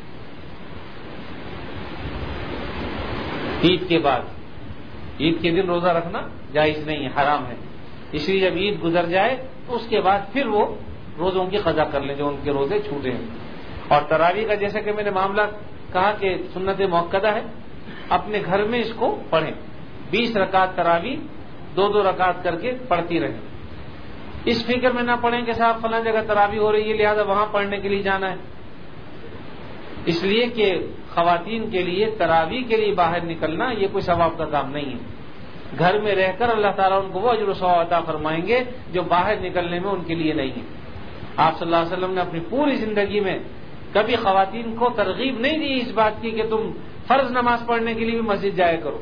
عید کے بعد. عید کے دن روزہ رکھنا جائز نہیں ہے، حرام ہے. اس لیے جب عید گزر جائے تو اس کے بعد پھر وہ روزوں کی قضا کر لیں جو ان کے روزے چھوٹے ہیں. اور تراویح کا جیسا کہ میں نے معاملہ کہا کہ سنت مؤکدہ ہے، اپنے گھر میں اس کو پڑھیں. 20 رکعت تراویح 2 رکعت کر کے پڑھتی رہیں. اس فکر میں نہ پڑھیں کہ صاحب فلاں جگہ تراویح ہو رہی ہے لہذا وہاں پڑھنے کے لیے جانا ہے. اس لیے کہ خواتین کے لیے تراویح کے لیے باہر نکلنا یہ کوئی ثواب کا کام نہیں ہے. گھر میں رہ کر اللہ تعالیٰ ان کو وہ اجر و ثواب عطا فرمائیں گے جو باہر نکلنے میں ان کے لیے نہیں ہے. آپ صلی اللہ علیہ وسلم نے اپنی پوری زندگی میں کبھی خواتین کو ترغیب نہیں دی اس بات کی کہ تم فرض نماز پڑھنے کے لیے بھی مسجد جایا کرو.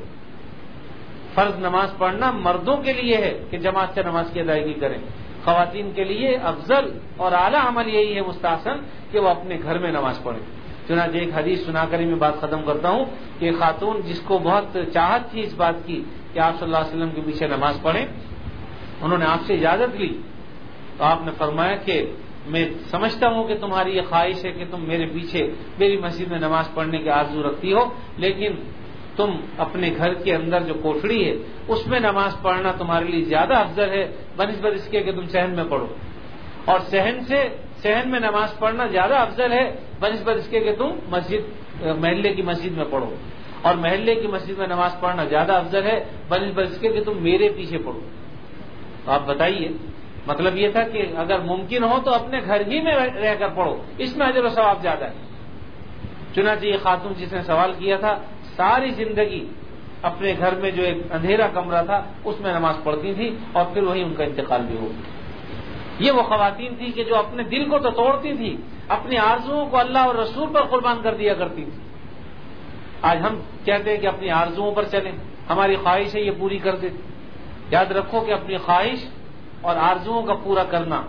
فرض نماز پڑھنا مردوں کے لیے ہے کہ جماعت سے نماز کی ادائیگی کریں. خواتین کے لیے افضل اور اعلیٰ عمل یہی ہے مستحسن کہ وہ اپنے گھر میں نماز پڑھیں. چنانچہ ایک حدیث سنا کر ہی میں بات ختم کرتا ہوں کہ خاتون جس کو بہت چاہت تھی اس بات کی کہ آپ صلی اللہ علیہ وسلم کے پیچھے نماز پڑھیں، انہوں نے آپ سے اجازت لی تو آپ نے فرمایا کہ میں سمجھتا ہوں کہ تمہاری یہ خواہش ہے کہ تم میرے پیچھے میری مسجد میں نماز پڑھنے کی آرزو رکھتی ہو، لیکن تم اپنے گھر کے اندر جو کوٹھڑی ہے اس میں نماز پڑھنا تمہارے لیے زیادہ افضل ہے بنسبت اس کے کہ تم صحن میں پڑھو. اور صحن میں نماز پڑھنا زیادہ افضل ہے بنسبت اس کے کہ تم محلے کی مسجد میں پڑھو. اور محلے کی مسجد میں نماز پڑھنا زیادہ افضل ہے بنسبت اس کے کہ تم میرے پیچھے پڑھو. تو آپ بتائیے، مطلب یہ تھا کہ اگر ممکن ہو تو اپنے گھر ہی میں رہ کر پڑھو، اس میں اجر و ثواب زیادہ ہے. چنانچہ یہ خاتون جس نے سوال کیا تھا ساری زندگی اپنے گھر میں جو ایک اندھیرا کمرہ تھا اس میں نماز پڑھتی تھی اور پھر وہی ان کا انتقال بھی ہو. یہ وہ خواتین تھی کہ جو اپنے دل کو تو توڑتی تھی، اپنی آرزوؤں کو اللہ اور رسول پر قربان کر دیا کرتی تھی. آج ہم کہتے ہیں کہ اپنی آرزوؤں پر چلیں، ہماری خواہش ہے یہ پوری کر دے. یاد رکھو کہ اپنی خواہش اور آرزوؤں کا پورا کرنا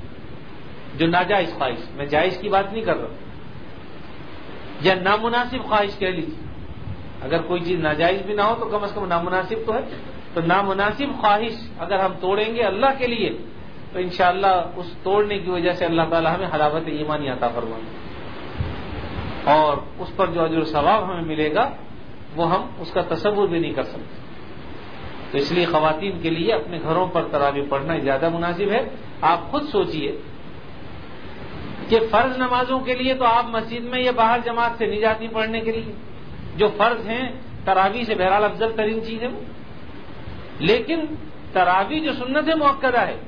جو ناجائز خواہش، میں جائز کی بات نہیں کر رہا، یا نامناسب خواہش کہہ لیجیے، اگر کوئی چیز ناجائز بھی نہ ہو تو کم از کم نامناسب تو ہے. تو نامناسب خواہش اگر ہم توڑیں گے اللہ کے لیے تو انشاءاللہ اس توڑنے کی وجہ سے اللہ تعالی ہمیں حلاوت ایمانی عطا فرمائے گا اور اس پر جو اجر و ثواب ہمیں ملے گا وہ ہم اس کا تصور بھی نہیں کر سکتے. تو اس لیے خواتین کے لیے اپنے گھروں پر تراویح پڑھنا زیادہ مناسب ہے. آپ خود سوچئے کہ فرض نمازوں کے لیے تو آپ مسجد میں یا باہر جماعت سے نہیں جاتی پڑھنے کے لیے، جو فرض ہیں تراویح سے بہرحال افضل ترین چیز ہے وہ، لیکن تراویح جو سنت مؤکدہ ہے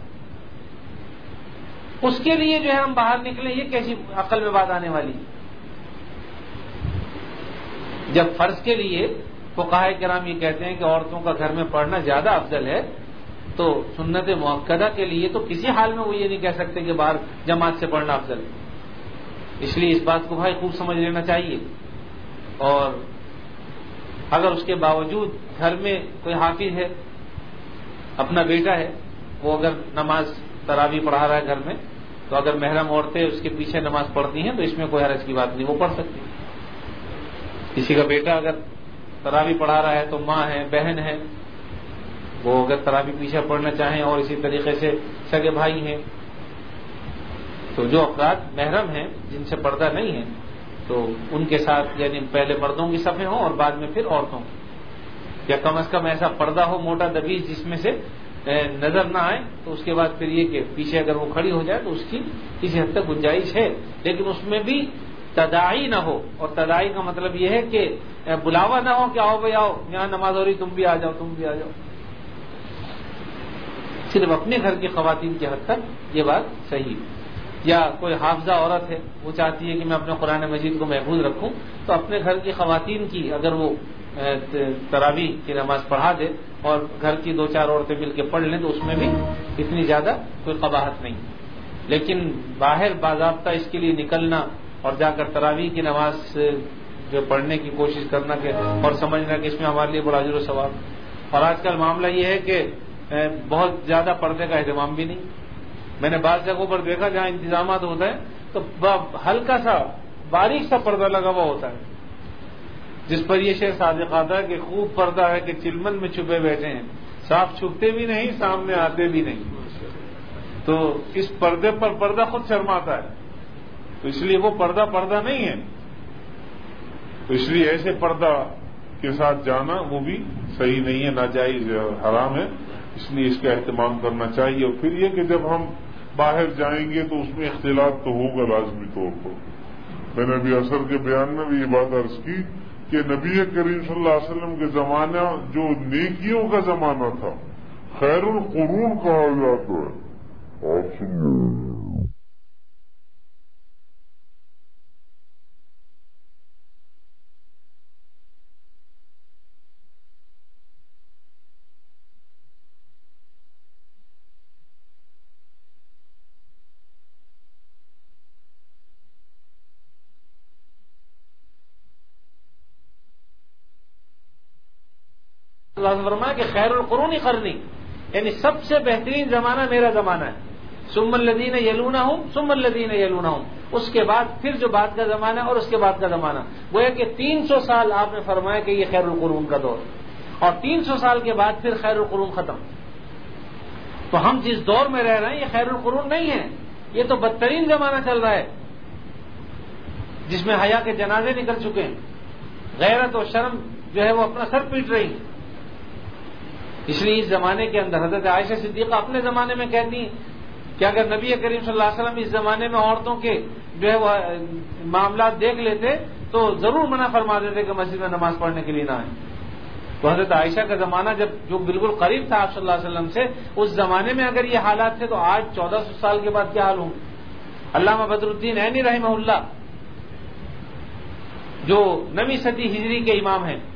اس کے لیے جو ہے ہم باہر نکلیں، یہ کیسی عقل میں بات آنے والی ہے؟ جب فرض کے لیے فقہاء کرام یہ کہتے ہیں کہ عورتوں کا گھر میں پڑھنا زیادہ افضل ہے، تو سنت مؤکدہ کے لیے تو کسی حال میں وہ یہ نہیں کہہ سکتے کہ باہر جماعت سے پڑھنا افضل ہے. اس لیے اس بات کو بھائی خوب سمجھ لینا چاہیے. اور اگر اس کے باوجود گھر میں کوئی حافظ ہے، اپنا بیٹا ہے، وہ اگر نماز تراویح پڑھا رہا ہے گھر میں، تو اگر محرم عورتیں اس کے پیچھے نماز پڑھتی ہیں تو اس میں کوئی حرج کی بات نہیں، وہ پڑھ سکتی. کسی کا بیٹا اگر تراویح پڑھا رہا ہے تو ماں ہے، بہن ہے، وہ اگر تراویح پیچھے پڑھنا چاہیں، اور اسی طریقے سے سگے بھائی ہیں، تو جو افراد محرم ہیں جن سے پردہ نہیں ہے تو ان کے ساتھ یعنی پہلے مردوں کی صفیں ہوں اور بعد میں پھر عورتوں کی، یا کم از کم ایسا پردہ ہو موٹا دبیز جس میں سے نظر نہ آئے. تو اس کے بعد پھر یہ کہ پیچھے اگر وہ کھڑی ہو جائے تو اس کی کسی حد تک گنجائش ہے، لیکن اس میں بھی تداعی نہ ہو. اور تداعی کا مطلب یہ ہے کہ بلاوا نہ ہو کہ آؤ بھائی آؤ، یہاں نماز ہو رہی، تم بھی آ جاؤ، تم بھی آ جاؤ. صرف اپنے گھر کی خواتین کی حد تک یہ بات صحیح. یا کوئی حافظہ عورت ہے، وہ چاہتی ہے کہ میں اپنے قرآن مجید کو محفوظ رکھوں، تو اپنے گھر کی خواتین کی اگر وہ تراویح کی نماز پڑھا دے اور گھر کی 2-4 عورتیں مل کے پڑھ لیں تو اس میں بھی اتنی زیادہ کوئی قباحت نہیں. لیکن باہر باضابطہ اس کے لیے نکلنا اور جا کر تراویح کی نماز جو پڑھنے کی کوشش کرنا کہ اور سمجھنا کہ اس میں ہمارے لیے بڑا اجر و ثواب. اور آج کل معاملہ یہ ہے کہ بہت زیادہ پردے کا اہتمام بھی نہیں. میں نے بعض جگہوں پر دیکھا جہاں انتظامات ہوتا ہے تو ہلکا سا باریک سا پردہ لگا ہوا ہوتا ہے، جس پر یہ شعر صادق آتا ہے کہ خوب پردہ ہے کہ چلمن میں چھپے بیٹھے ہیں، صاف چھپتے بھی نہیں، سامنے آتے بھی نہیں. تو اس پردے پر پردہ خود شرماتا ہے، تو اس لیے وہ پردہ نہیں ہے. تو اس لیے ایسے پردہ کے ساتھ جانا وہ بھی صحیح نہیں ہے، ناجائز حرام ہے. اس لیے اس کا اہتمام کرنا چاہیے. اور پھر یہ کہ جب ہم باہر جائیں گے تو اس میں اختلاط تو ہوگا لازمی طور پر. میں نے ابھی اثر کے بیان میں بھی یہ بات عرض کی کہ نبی کریم صلی اللہ علیہ وسلم کے زمانہ جو نیکیوں کا زمانہ تھا، خیر القرون کہا جاتا ہے. آپ سن اللہ نے فرمایا کہ خیر القرون قرنی، یعنی سب سے بہترین زمانہ میرا زمانہ ہے. ثم الذین یلونہم ثم الذین یلونہم، اس کے بعد پھر جو بعد کا زمانہ اور اس کے بعد کا زمانہ. وہ ہے کہ 300 سال آپ نے فرمایا کہ یہ خیر القرون کا دور، اور 300 سال کے بعد پھر خیر القرون ختم. تو ہم جس دور میں رہ رہے ہیں یہ خیر القرون نہیں ہے، یہ تو بدترین زمانہ چل رہا ہے جس میں حیا کے جنازے نکل چکے ہیں، غیرت و شرم جو ہے وہ اپنا سر پیٹ رہی ہے. اس لیے اس زمانے کے اندر حضرت عائشہ صدیقہ اپنے زمانے میں کہتی ہیں کہ اگر نبی کریم صلی اللہ علیہ وسلم اس زمانے میں عورتوں کے جو ہے وہ معاملات دیکھ لیتے تو ضرور منع فرما دیتے کہ مسجد میں نماز پڑھنے کے لیے نہ آئیں. تو حضرت عائشہ کا زمانہ جو بالکل قریب تھا آپ صلی اللہ علیہ وسلم سے، اس زمانے میں اگر یہ حالات تھے تو آج 1400 سال کے بعد کیا حال ہوں. علامہ بدر الدین عینی رحمہ اللہ جو 9ویں صدی ہجری کے امام ہیں،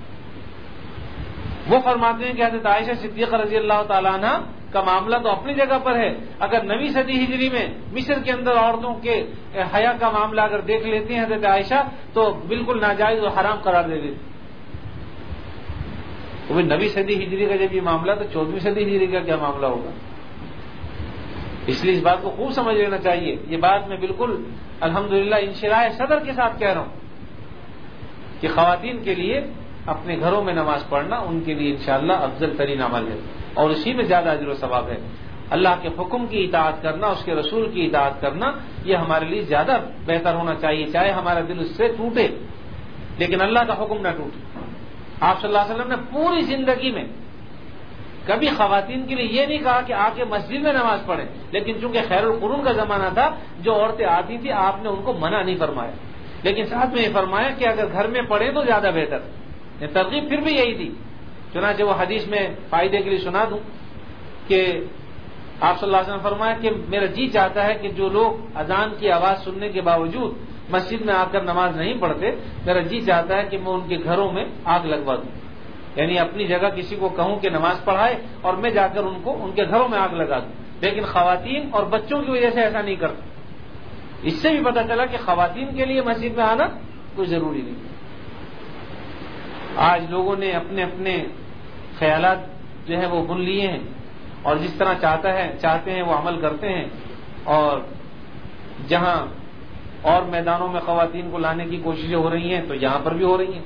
وہ فرماتے ہیں کہ حضرت عائشہ صدیقہ رضی اللہ تعالیٰ عنہ کا معاملہ تو اپنی جگہ پر ہے. اگر 9ویں صدی ہجری میں مصر کے اندر عورتوں کے حیا کا معاملہ اگر دیکھ لیتی ہیں حضرت عائشہ تو بالکل ناجائز اور حرام قرار دے دیتی. تو 9ویں صدی ہجری کا جب یہ معاملہ تو 14ویں صدی ہجری کا کیا معاملہ ہوگا. اس لیے اس بات کو خوب سمجھ لینا چاہیے. یہ بات میں بالکل الحمدللہ انشراح صدر کے ساتھ کہہ رہا ہوں کہ خواتین کے لیے اپنے گھروں میں نماز پڑھنا ان کے لیے انشاءاللہ افضل ترین عمل ہے اور اسی میں زیادہ اجر و ثواب ہے. اللہ کے حکم کی اطاعت کرنا، اس کے رسول کی اطاعت کرنا، یہ ہمارے لیے زیادہ بہتر ہونا چاہیے، چاہے ہمارا دل اس سے ٹوٹے لیکن اللہ کا حکم نہ ٹوٹے. آپ صلی اللہ علیہ وسلم نے پوری زندگی میں کبھی خواتین کے لیے یہ نہیں کہا کہ آ کے مسجد میں نماز پڑھیں، لیکن چونکہ خیر القرون کا زمانہ تھا جو عورتیں آتی تھی آپ نے ان کو منع نہیں فرمایا، لیکن ساتھ میں یہ فرمایا کہ اگر گھر میں پڑھیں تو زیادہ بہتر. ترغیب پھر بھی یہی تھی. چنانچہ وہ حدیث میں فائدے کے لیے سنا دوں کہ آپ صلی اللہ علیہ وسلم نے فرمایا کہ میرا جی چاہتا ہے کہ جو لوگ اذان کی آواز سننے کے باوجود مسجد میں آ کر نماز نہیں پڑھتے، میرا جی چاہتا ہے کہ میں ان کے گھروں میں آگ لگوا دوں، یعنی اپنی جگہ کسی کو کہوں کہ نماز پڑھائے اور میں جا کر ان کے گھروں میں آگ لگا دوں، لیکن خواتین اور بچوں کی وجہ سے ایسا نہیں کرتا۔ اس سے بھی پتہ چلا کہ خواتین کے لیے مسجد میں آنا کوئی ضروری نہیں۔ آج لوگوں نے اپنے اپنے خیالات جو ہے وہ بن لیے ہیں، اور جس طرح چاہتے ہیں وہ عمل کرتے ہیں، اور جہاں اور میدانوں میں خواتین کو لانے کی کوششیں ہو رہی ہیں تو یہاں پر بھی ہو رہی ہیں۔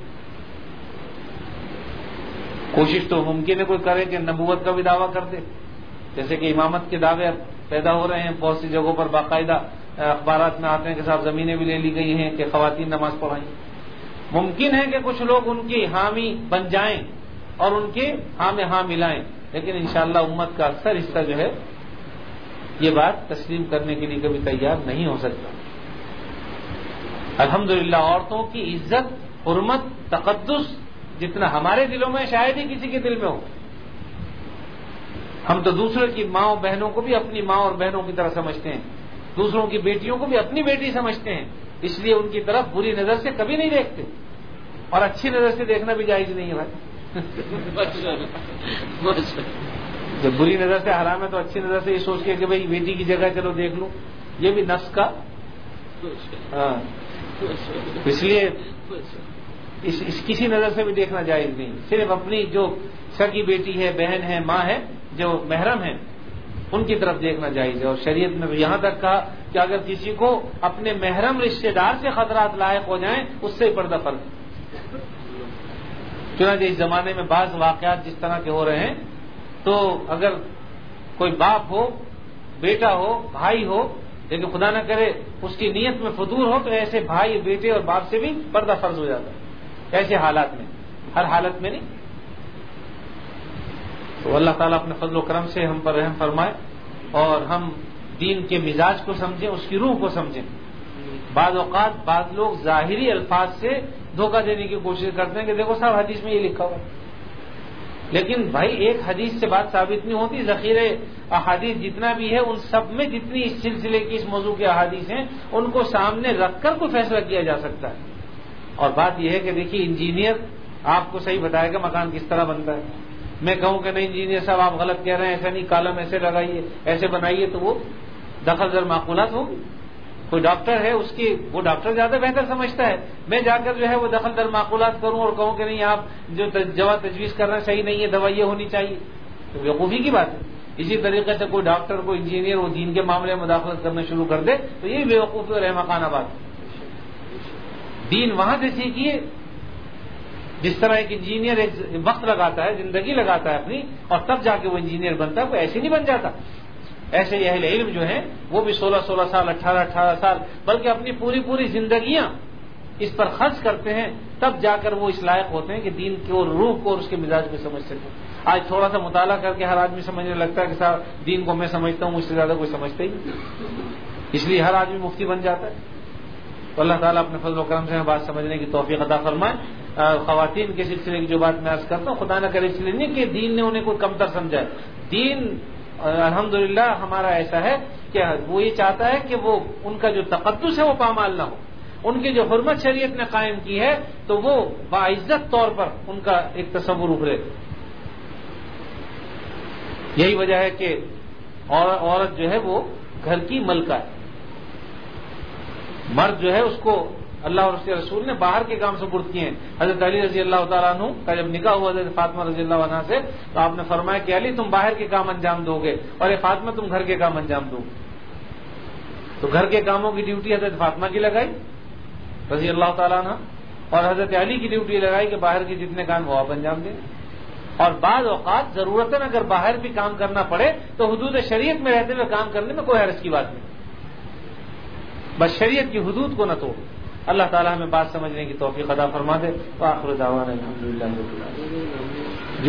کوشش تو ممکن ہے کوئی کرے کہ نبوت کا بھی دعویٰ کر دے، جیسے کہ امامت کے دعوے پیدا ہو رہے ہیں بہت سی جگہوں پر، باقاعدہ اخبارات میں آتے ہیں کہ صاحب زمینیں بھی لے لی گئی ہیں کہ خواتین نماز پڑھائیں۔ ممکن ہے کہ کچھ لوگ ان کی حامی بن جائیں اور ان کے ہاں میں ہاں ملائیں، لیکن انشاءاللہ امت کا اکثر حصہ جو ہے یہ بات تسلیم کرنے کے لیے کبھی تیار نہیں ہو سکتا۔ الحمدللہ عورتوں کی عزت، حرمت، تقدس جتنا ہمارے دلوں میں شاید ہی کسی کے دل میں ہو۔ ہم تو دوسرے کی ماں اور بہنوں کو بھی اپنی ماں اور بہنوں کی طرح سمجھتے ہیں، دوسروں کی بیٹیوں کو بھی اپنی بیٹی سمجھتے ہیں، اس لیے ان کی طرف بری نظر سے کبھی نہیں دیکھتے، اور اچھی نظر سے دیکھنا بھی جائز نہیں ہے بھائی۔ جب بری نظر سے حرام ہے تو اچھی نظر سے یہ سوچ کے کہ بھائی بیٹی کی جگہ چلو دیکھ لوں، یہ بھی نفس کا ہاں، اس لیے کسی نظر سے بھی دیکھنا جائز نہیں، صرف اپنی جو سکی بیٹی ہے، بہن ہے، ماں ہے، جو محرم ہے ان کی طرف دیکھنا جائز ہے۔ اور شریعت میں تو یہاں تک کہا کہ اگر کسی کو اپنے محرم رشتہ دار سے خطرات لاحق ہو جائیں اس سے پردہ فرض۔ چنانچہ اس زمانے میں بعض واقعات جس طرح کے ہو رہے ہیں، تو اگر کوئی باپ ہو، بیٹا ہو، بھائی ہو، لیکن خدا نہ کرے اس کی نیت میں فطور ہو، تو ایسے بھائی، بیٹے اور باپ سے بھی پردہ فرض ہو جاتا ہے ایسے حالات میں، ہر حالت میں نہیں۔ تو اللہ تعالیٰ اپنے فضل و کرم سے ہم پر رحم فرمائے اور ہم دین کے مزاج کو سمجھیں، اس کی روح کو سمجھیں۔ بعض اوقات بعض لوگ ظاہری الفاظ سے دھوکہ دینے کی کوشش کرتے ہیں کہ دیکھو صاحب حدیث میں یہ لکھا ہوا، لیکن بھائی ایک حدیث سے بات ثابت نہیں ہوتی، ذخیرے احادیث جتنا بھی ہے ان سب میں جتنی اس سلسلے کی اس موضوع کے احادیث ہیں ان کو سامنے رکھ کر کوئی فیصلہ کیا جا سکتا ہے۔ اور بات یہ ہے کہ دیکھیے انجینئر آپ کو صحیح بتائے گا مکان کس طرح بنتا ہے، میں کہوں کہ نہیں انجینئر صاحب آپ غلط کہہ رہے ہیں، ایسا نہیں، کالم ایسے لگائیے، ایسے بنائیے، تو وہ دخل در معقولات ہوگی۔ کوئی ڈاکٹر ہے، وہ ڈاکٹر زیادہ بہتر سمجھتا ہے، میں جا کر جو ہے وہ دخل در معقولات کروں اور کہوں کہ نہیں آپ جو دوا تجویز کر رہے ہیں صحیح نہیں ہے، دوائیاں ہونی چاہیے، تو بیوقوفی کی بات ہے۔ اسی طریقے سے کوئی ڈاکٹر، کوئی انجینئر وہ دین کے معاملے میں مداخلت کرنا شروع کر دے تو یہ بیوقوفی اور احمقانہ بات ہے۔ دین وہاں سے سیکھیے جس طرح ایک انجینئر ایک وقت لگاتا ہے، زندگی لگاتا ہے اپنی، اور تب جا کے وہ انجینئر بنتا ہے، وہ ایسے نہیں بن جاتا۔ ایسے ہی اہل علم جو ہیں وہ بھی 16 سال، 18 سال، بلکہ اپنی پوری زندگیاں اس پر خرچ کرتے ہیں، تب جا کر وہ اس لائق ہوتے ہیں کہ دین کی اور روح کو اور اس کے مزاج کو سمجھ سکیں۔ آج تھوڑا سا مطالعہ کر کے ہر آدمی سمجھنے لگتا ہے کہ صاحب دین کو میں سمجھتا ہوں، مجھ سے زیادہ کوئی سمجھتا ہی نہیں، اس لیے ہر آدمی مفتی بن جاتا ہے۔ تو اللہ تعالیٰ اپنے فضل و کرم سے بات سمجھنے کی توفیق عطا فرمائے۔ خواتین کے سلسلے کی جو بات میں عرض کرتا ہوں، خدا نہ کرے اس لیے نہیں کہ دین نے انہیں کوئی کمتر سمجھا ہے، دین الحمدللہ ہمارا ایسا ہے کہ وہ یہ چاہتا ہے کہ وہ ان کا جو تقدس ہے وہ پامال نہ ہو، ان کی جو حرمت شریعت نے قائم کی ہے تو وہ باعزت طور پر ان کا ایک تصور ابھرے۔ یہی وجہ ہے کہ عورت جو ہے وہ گھر کی ملکہ ہے، مرد جو ہے اس کو اللہ اور اس کے رسول نے باہر کے کام سپرد کیے ہیں۔ حضرت علی رضی اللہ تعالیٰ عنہ کا جب نکاح ہوا حضرت فاطمہ رضی اللہ عنہ سے تو آپ نے فرمایا کہ علی تم باہر کے کام انجام دو گے اور اے فاطمہ تم گھر کے کام انجام دو گے۔ تو گھر کے کاموں کی ڈیوٹی حضرت فاطمہ کی لگائی رضی اللہ تعالیٰ عنہ، اور حضرت علی کی ڈیوٹی لگائی کہ باہر کے جتنے کام وہ آپ انجام دیں۔ اور بعض اوقات ضرورتاً اگر باہر بھی کام کرنا پڑے تو حدود شریعت میں رہتے ہوئے کام کرنے میں کوئی حرج کی بات نہیں، بس شریعت کی حدود کو نہ توڑ۔ اللہ تعالیٰ ہمیں بات سمجھنے کی توفیق عطا فرما دے۔ وآخر دعوانا الحمدللہ رب العالمین۔ جی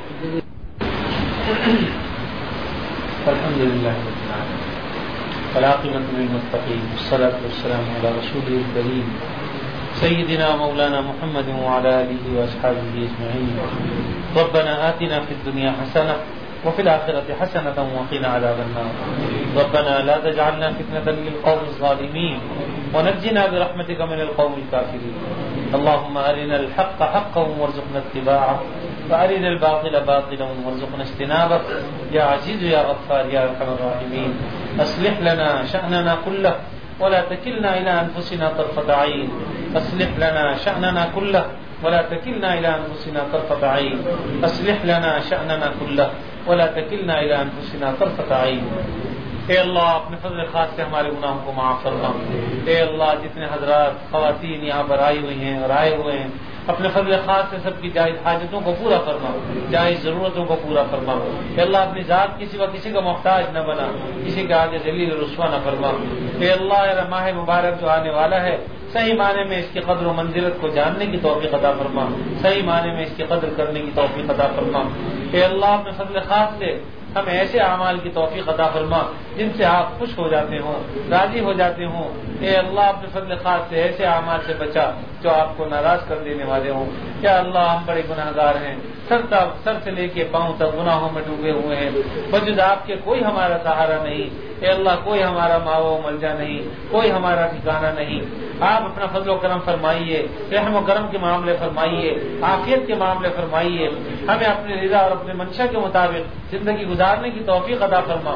الحمدللہ رب العالمین والعاقبۃ للمتقین والصلاۃ والسلام علی رسولہ الکریم سیدنا مولانا محمد وعلی آلہ واصحابہ اجمعین۔ ربنا آتنا فی الدنیا حسنہ وفي الآخرة حسنة وقنا عذاب النار. ربنا لا تجعلنا فتنة للقوم الظالمين ونجنا برحمتك من القوم الكافرين. اللهم أرنا الحق حقا وارزقنا اتباعه وأرنا الباطل باطلا وارزقنا اجتنابه يا عزيز يا غفار يا أرحم الراحمين. أصلح لنا شأننا كله ولا تكلنا إلى أنفسنا طرفة عين. أصلح لنا شأننا كله ولا تكلنا إلى أنفسنا طرفة عين. أصلح لنا شأننا كله ولا تكلنا إلى أنفسنا طرفة عين. اے اللہ اپنے فضل خاص سے ہمارے گناہوں کو معاف فرما. اے اللہ جتنے حضرات خواتین یہاں پر آئی ہوئی ہیں اور آئے ہوئے ہیں اپنے فضل خاص سے سب کی جائز حاجتوں کو پورا فرما, جائز ضرورتوں کو پورا فرما. اے اللہ اپنی ذات کی سوا کسی کا محتاج نہ بنا, کسی کے آگے ذلیل رسوا نہ فرما. اے اللہ ماہ مبارک جو آنے والا ہے صحیح معنی میں اس کی قدر و منزلت کو جاننے کی توفیق عطا فرما, صحیح معنی میں اس کی قدر کرنے کی توفیق عطا فرما. اے اللہ اپنے فضل خاص سے ہمیں ایسے اعمال کی توفیق عطا فرما جن سے آپ خوش ہو جاتے ہوں, راضی ہو جاتے ہوں. اے اللہ اپنے فضل خاص سے ایسے اعمال سے بچا جو آپ کو ناراض کر دینے والے ہوں. یا اللہ ہم بڑے گناہگار ہیں, سر سے لے کے پاؤں تک گناہوں میں ڈوبے ہوئے ہیں. وجود آپ کے کوئی ہمارا سہارا نہیں. اے اللہ کوئی ہمارا ماوا و ملجا نہیں, کوئی ہمارا ٹھکانہ نہیں. آپ اپنا فضل و کرم فرمائیے, رحم و کرم کے معاملے فرمائیے, عافیت کے معاملے فرمائیے. ہمیں اپنے رضا اور اپنے منشا کے مطابق زندگی گزارنے کی توفیق عطا فرما.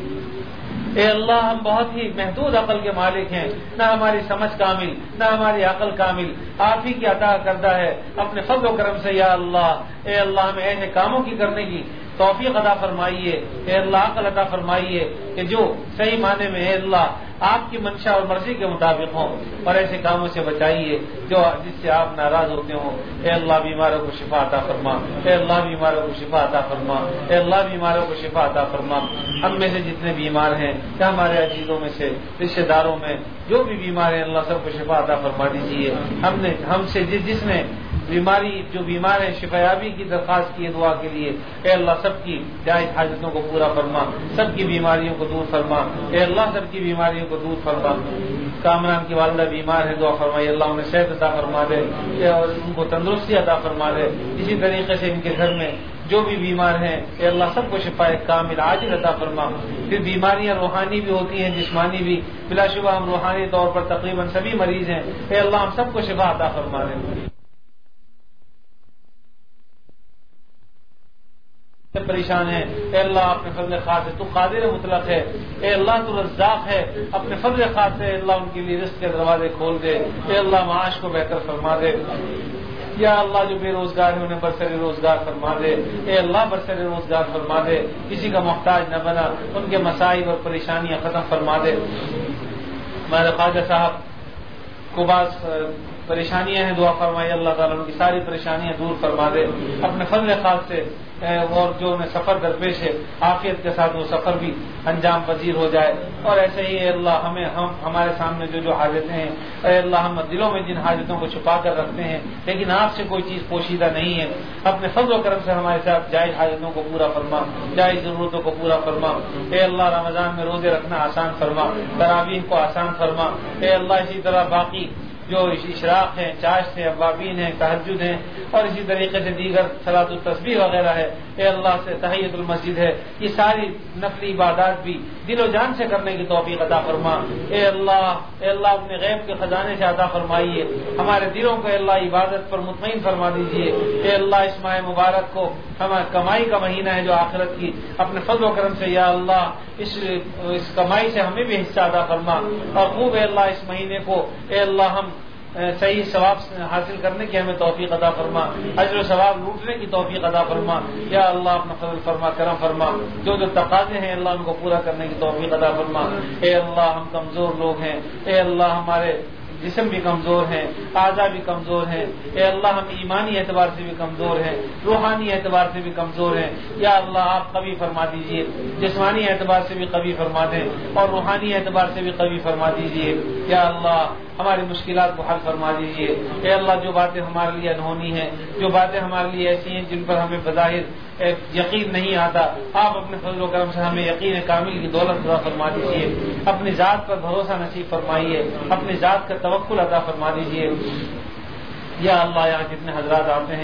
اے اللہ ہم بہت ہی محدود عقل کے مالک ہیں, نہ ہماری سمجھ کامل نہ ہماری عقل کامل, آپ ہی کی عطا کردہ ہے. اپنے فضل و کرم سے یا اللہ اے اللہ ہمیں ایسے کاموں کی کرنے کی توفیق عطا فرمائیے. اے اللہ عقل عطا فرمائیے کہ جو صحیح معنی میں اے اللہ آپ کی منشا اور مرضی کے مطابق ہوں, اور ایسے کاموں سے بچائیے جو جس سے آپ ناراض ہوتے ہوں. اے اللہ بیماروں کو شفا عطا فرما, اے اللہ بیماروں کو شفا عطا فرما, اے اللہ بیماروں کو شفا عطا فرما. ہم میں سے جتنے بیمار ہیں یا ہمارے عزیزوں میں سے رشتے داروں میں جو بھی بیمار ہیں اللہ سب کو شفا عطا فرما دیجیے. ہم سے جس نے جو بیمار ہیں شفایابی کی درخواست کی ہے دعا کے لیے, اے اللہ سب کی جائز حاجتوں کو پورا فرما, سب کی بیماریوں کو دور فرما. اے اللہ سب کی بیماریوں کو دور فرما. کامران کی والدہ بیمار ہے, دعا فرمائیے اللہ انہیں صحت عطا فرما دے اور ان کو تندرستی عطا فرما دے. اسی طریقے سے ان کے گھر میں جو بھی بیمار ہیں اے اللہ سب کو شفا کامل عاجل عطا فرما. پھر بیماریاں روحانی بھی ہوتی ہیں جسمانی بھی, بلا شبہ ہم روحانی طور پر تقریباً سبھی مریض ہیں. اے اللہ ہم سب کو شفا عطا فرما دے. پریشان ہے اے اللہ اپنے فضل خاص سے تو قادر مطلق ہے. اے اللہ تو رزاق ہے, اپنے فضل خاص سے اللہ ان کے لیے رزق کے دروازے کھول دے. اے اللہ معاش کو بہتر فرما دے. یا اللہ جو بے روزگار ہے انہیں برسر روزگار فرما دے. اے اللہ برسر روزگار فرما دے, کسی کا محتاج نہ بنا, ان کے مسائل اور پریشانیاں ختم فرما دے. ہمارے خواجہ صاحب کو بعض پریشانیاں ہیں, دعا فرمائے اللہ تعالیٰ ان کی ساری پریشانیاں دور فرما دے اپنے فضل خاص سے. اور جو انہیں سفر درپیش ہے عافیت کے ساتھ وہ سفر بھی انجام پذیر ہو جائے. اور ایسے ہی اے اللہ ہمارے سامنے جو حاجتیں ہیں اے اللہ ہم دلوں میں جن حاجتوں کو چھپا کر رکھتے ہیں لیکن آپ سے کوئی چیز پوشیدہ نہیں ہے, اپنے فضل و کرم سے ہمارے ساتھ جائز حاجتوں کو پورا فرما, جائز ضرورتوں کو پورا فرما. اے اللہ رمضان میں روزے رکھنا آسان فرما, تراویح کو آسان فرما. اے اللہ اسی طرح باقی جو اشراق ہیں, چاشت ہیں, ابوابین ہیں, تہجد ہیں اور اسی طریقے سے دیگر صلاۃ التسبیح وغیرہ ہے. اے اللہ سے تحیۃ المسجد ہے, یہ ساری نفلی عبادات بھی دل و جان سے کرنے کی توفیق عطا فرما. اے اللہ اپنے غیب کے خزانے سے عطا فرمائیے, ہمارے دلوں کو اے اللہ عبادت پر مطمئن فرما دیجیے. اے اللہ اس ماہ مبارک کو ہمارا کمائی کا مہینہ ہے جو آخرت کی, اپنے فضل و کرم سے یا اللہ اس کمائی سے ہمیں بھی حصہ عطا فرما. اور خوب اے اللہ اس مہینے کو اے اللہ ہم صحیح ثواب حاصل کرنے کی ہمیں توفیق عطا فرما, اجر و ثواب لوٹنے کی توفیق عطا فرما. یا اللہ اپنا فضل فرما, کرم فرما, جو تقاضے ہیں اللہ ان کو پورا کرنے کی توفیق عطا فرما. اے اللہ ہم کمزور لوگ ہیں, اے اللہ ہمارے جسم بھی کمزور ہیں, اعضاء بھی کمزور ہیں. اے اللہ ہم ایمانی اعتبار سے بھی کمزور ہیں, روحانی اعتبار سے بھی کمزور ہیں. یا اللہ آپ قوی فرما دیجئے, جسمانی اعتبار سے بھی قوی فرما دیں اور روحانی اعتبار سے بھی قوی فرما دیجئے. یا اللہ ہماری مشکلات کو حل فرما دیجئے. اے اللہ جو باتیں ہمارے لیے انہونی ہیں, جو باتیں ہمارے لیے ایسی ہیں جن پر ہمیں بظاہر یقین نہیں آتا, آپ اپنے فضل و کرم سے ہمیں یقین کامل کی دولت عطا فرما دیجیے. اپنی ذات پر بھروسہ نصیب فرمائیے, اپنی ذات کا توکل عطا فرما دیجیے. یا اللہ یہاں جتنے حضرات آتے ہیں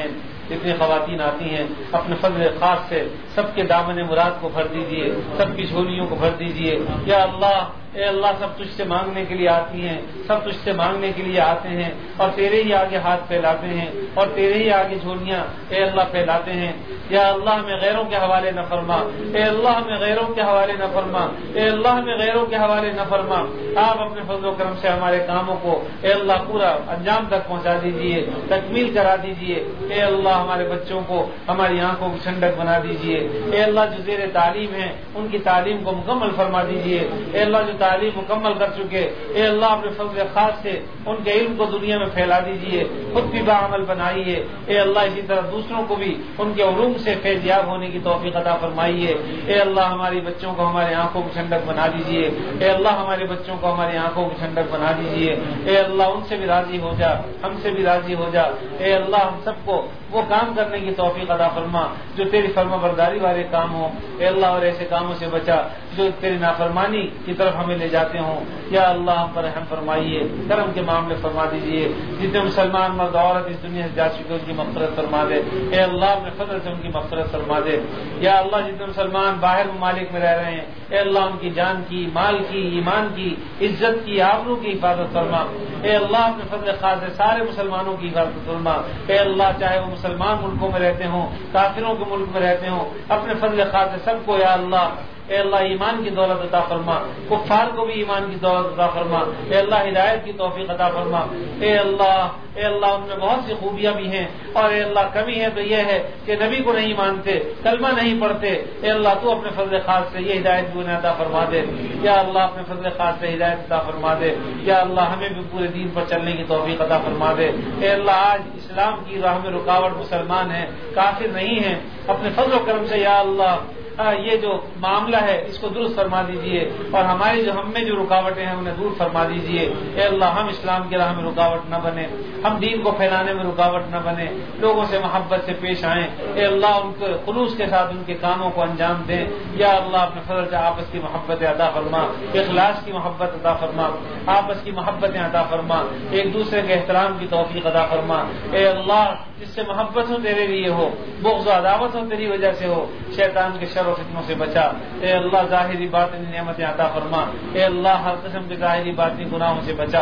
جتنی خواتین آتی ہیں اپنے فضل خاص سے سب کے دامن مراد کو بھر دیجیے، سب کی جھولیوں کو بھر دیجیے. یا اللہ، اے اللہ، سب تجھ سے مانگنے کے لیے آتی ہیں، سب تجھ سے مانگنے کے لیے آتے ہیں اور تیرے ہی آگے ہاتھ پھیلاتے ہیں اور تیرے ہی آگے جھولیاں اے اللہ پھیلاتے ہیں. یا اللہ ہمیں غیروں کے حوالے نہ فرما، اے اللہ ہمیں غیروں کے حوالے نہ فرما، اے اللہ ہمیں غیروں کے حوالے نہ فرما. آپ اپنے فضل و کرم سے ہمارے کاموں کو اے اللہ پورا انجام تک پہنچا دیجیے، تکمیل کرا دیجیے. اے اللہ ہمارے بچوں کو ہماری آنکھوں کی ٹھنڈک بنا دیجیے. اے اللہ جو زیر تعلیم ہیں ان کی تعلیم کو مکمل فرما دیجیے. اے اللہ جو تعلیم مکمل کر چکے اے اللہ اپنے فضل خاص سے ان کے علم کو دنیا میں پھیلا دیجیے، خود بھی باعمل بنائیے. اے اللہ اسی طرح دوسروں کو بھی ان کے علوم سے فیضیاب ہونے کی توفیق عطا فرمائیے. اے اللہ ہماری بچوں کو ہماری آنکھوں کی ٹھنڈک بنا دیجیے. اے اللہ ہمارے بچوں کو ہماری آنکھوں کی ٹھنڈک بنا دیجیے. اے اللہ ان سے بھی راضی ہو جا، ہم سے بھی راضی ہو جا. اے اللہ ہم سب کو وہ کام کرنے کی توفیق عطا فرما جو تیری فرما برداری والے کام ہوں. اے اللہ اور ایسے کاموں سے بچا جو تیری نافرمانی کی طرف ہمیں لے جاتے ہوں. یا اللہ ہم پر رحم فرمائیے، کرم کے معاملے فرما دیجیے. جتنے مسلمان مرد عورت اس دنیا سے جا چکے ان کی مغفرت فرما دے. اے اللہ اپنے فضل سے ان کی مغفرت فرما دے. یا اللہ جتنے مسلمان باہر ممالک میں رہ رہے ہیں اے اللہ ان کی جان کی، مال کی، ایمان کی، عزت کی، آبرو کی حفاظت فرما. اے اللہ اپنے فضل خاص سے سارے مسلمانوں کی حفاظت فرما. اے اللہ چاہے وہ مسلمان ملکوں میں رہتے ہوں، کافروں کے ملک میں رہتے ہوں، اپنے فضل خاص سے سب کو یا اللہ اے اللہ ایمان کی دولت عطا فرما، کفار کو بھی ایمان کی دولت عطا فرما. اے اللہ ہدایت کی توفیق عطا فرما. اے اللہ ان میں بہت سی خوبیاں بھی ہیں اور اے اللہ کمی ہے تو یہ ہے کہ نبی کو نہیں مانتے، کلمہ نہیں پڑھتے. اے اللہ تو اپنے فضل خاص سے یہ ہدایت بھی انہیں عطا فرما دے. یا اللہ اپنے فضل خاص سے ہدایت عطا فرما دے. یا اللہ ہمیں بھی پورے دین پر چلنے کی توفیق عطا فرما دے. اے اللہ آج اسلام کی راہ میں رکاوٹ مسلمان ہیں، کافر نہیں ہیں، اپنے فضل و کرم سے یا اللہ یہ جو معاملہ ہے اس کو درست فرما دیجیے اور ہماری جو ہم میں جو رکاوٹیں ہیں انہیں دور فرما دیجیے. اے اللہ ہم اسلام کی راہ میں رکاوٹ نہ بنے، ہم دین کو پھیلانے میں رکاوٹ نہ بنے، لوگوں سے محبت سے پیش آئیں. اے اللہ ان کے خلوص کے ساتھ ان کے کاموں کو انجام دیں. یا اللہ اپنے فضل سے آپس کی محبت عطا فرما، اخلاص کی محبت عطا فرما، آپس کی محبتیں عطا فرما، ایک دوسرے کے احترام کی توفیق عطا فرما. اے اللہ جس سے محبت ہو تیرے لیے ہو، بغض و عداوت ہو تیری وجہ سے ہو، شیطان کے شر و فتنوں سے بچا. اے اللہ ظاہری باطنی نعمتیں عطا فرما. اے اللہ ہر قسم کے ظاہری باطنی گناہوں سے بچا.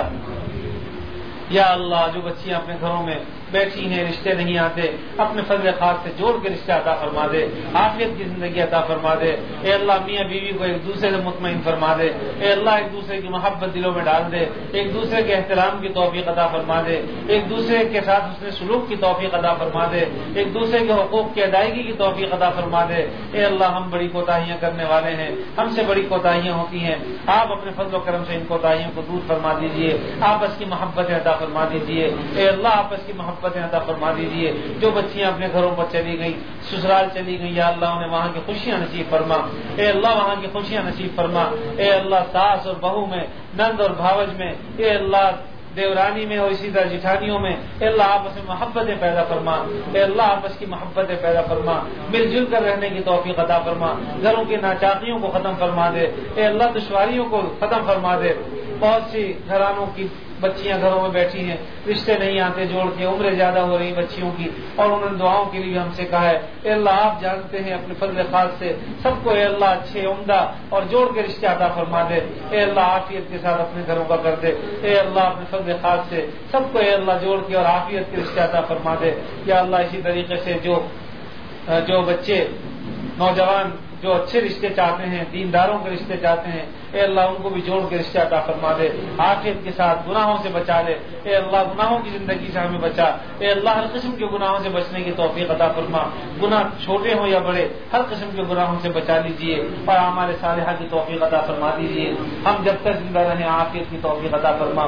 یا اللہ جو بچیاں اپنے گھروں میں بیٹھی ہیں رشتے نہیں آتے اپنے فضل خاص سے جوڑ کے رشتہ عطا فرما دے، عافیت کی زندگی عطا فرما دے. اے اللہ میاں بیوی کو ایک دوسرے سے مطمئن فرما دے. اے اللہ ایک دوسرے کی محبت دلوں میں ڈال دے، ایک دوسرے کے احترام کی توفیق عطا فرما دے، ایک دوسرے کے ساتھ حسن سلوک کی توفیق عطا فرما دے، ایک دوسرے کے حقوق کی ادائیگی کی توفیق عطا فرما دے. اے اللہ ہم بڑی کوتاہیاں کرنے والے ہیں، ہم سے بڑی کوتاہیاں ہوتی ہیں، آپ اپنے فضل و کرم سے ان کوتاہیوں کو دور فرما دیجیے، آپس کی محبتیں عطا فرما دیجیے. اے اللہ آپس کی محبتیں عطا فرما دیجیے. جو بچیاں اپنے گھروں پر چلی گئی، سسرال چلی گئی، یا اللہ انہیں وہاں کی خوشیاں نصیب فرما. اے اللہ وہاں کی خوشیاں نصیب فرما. اے اللہ ساس اور بہو میں، نند اور بھاوج میں، اے اللہ دیورانی میں اور اسی طرح جٹھانیوں میں اے اللہ آپس میں محبتیں پیدا فرما. اے اللہ آپس کی محبتیں پیدا فرما، مل جل کر رہنے کی توفیق عطا فرما. گھروں کی ناچاقیوں کو ختم فرما دے. اے اللہ دشواریوں کو ختم فرما دے. بہت سی گھرانوں کی بچیاں گھروں میں بیٹھی ہیں، رشتے نہیں آتے جوڑ کے، عمریں زیادہ ہو رہی بچیوں کی اور انہوں نے دعاؤں کے لیے ہم سے کہا ہے. اے اللہ آپ جانتے ہیں اپنے فضل خاص سے سب کو اے اللہ اچھے عمدہ اور جوڑ کے رشتے عطا فرما دے. اے اللہ عافیت کے ساتھ اپنے گھروں کا کر دے. اے اللہ اپنے فضل خاص سے سب کو اے اللہ جوڑ کے اور عافیت کے رشتے عطا فرما دے. یا اللہ اسی طریقے سے جو بچے نوجوان جو اچھے رشتے چاہتے ہیں، دینداروں کے رشتے چاہتے ہیں، اے اللہ ان کو بھی جوڑ کے رشتے عطا فرما دے. عافیت کے ساتھ گناہوں سے بچا لے. اے اللہ گناہوں کی زندگی سے ہمیں بچا. اے اللہ ہر قسم کے گناہوں سے بچنے کی توفیق عطا فرما. گناہ چھوٹے ہوں یا بڑے ہر قسم کے گناہوں سے بچا لیجیے اور اعمال صالحہ کی توفیق عطا فرما دیجیے. ہم جب تک زندہ رہیں عافیت کی توفیق عطا فرما.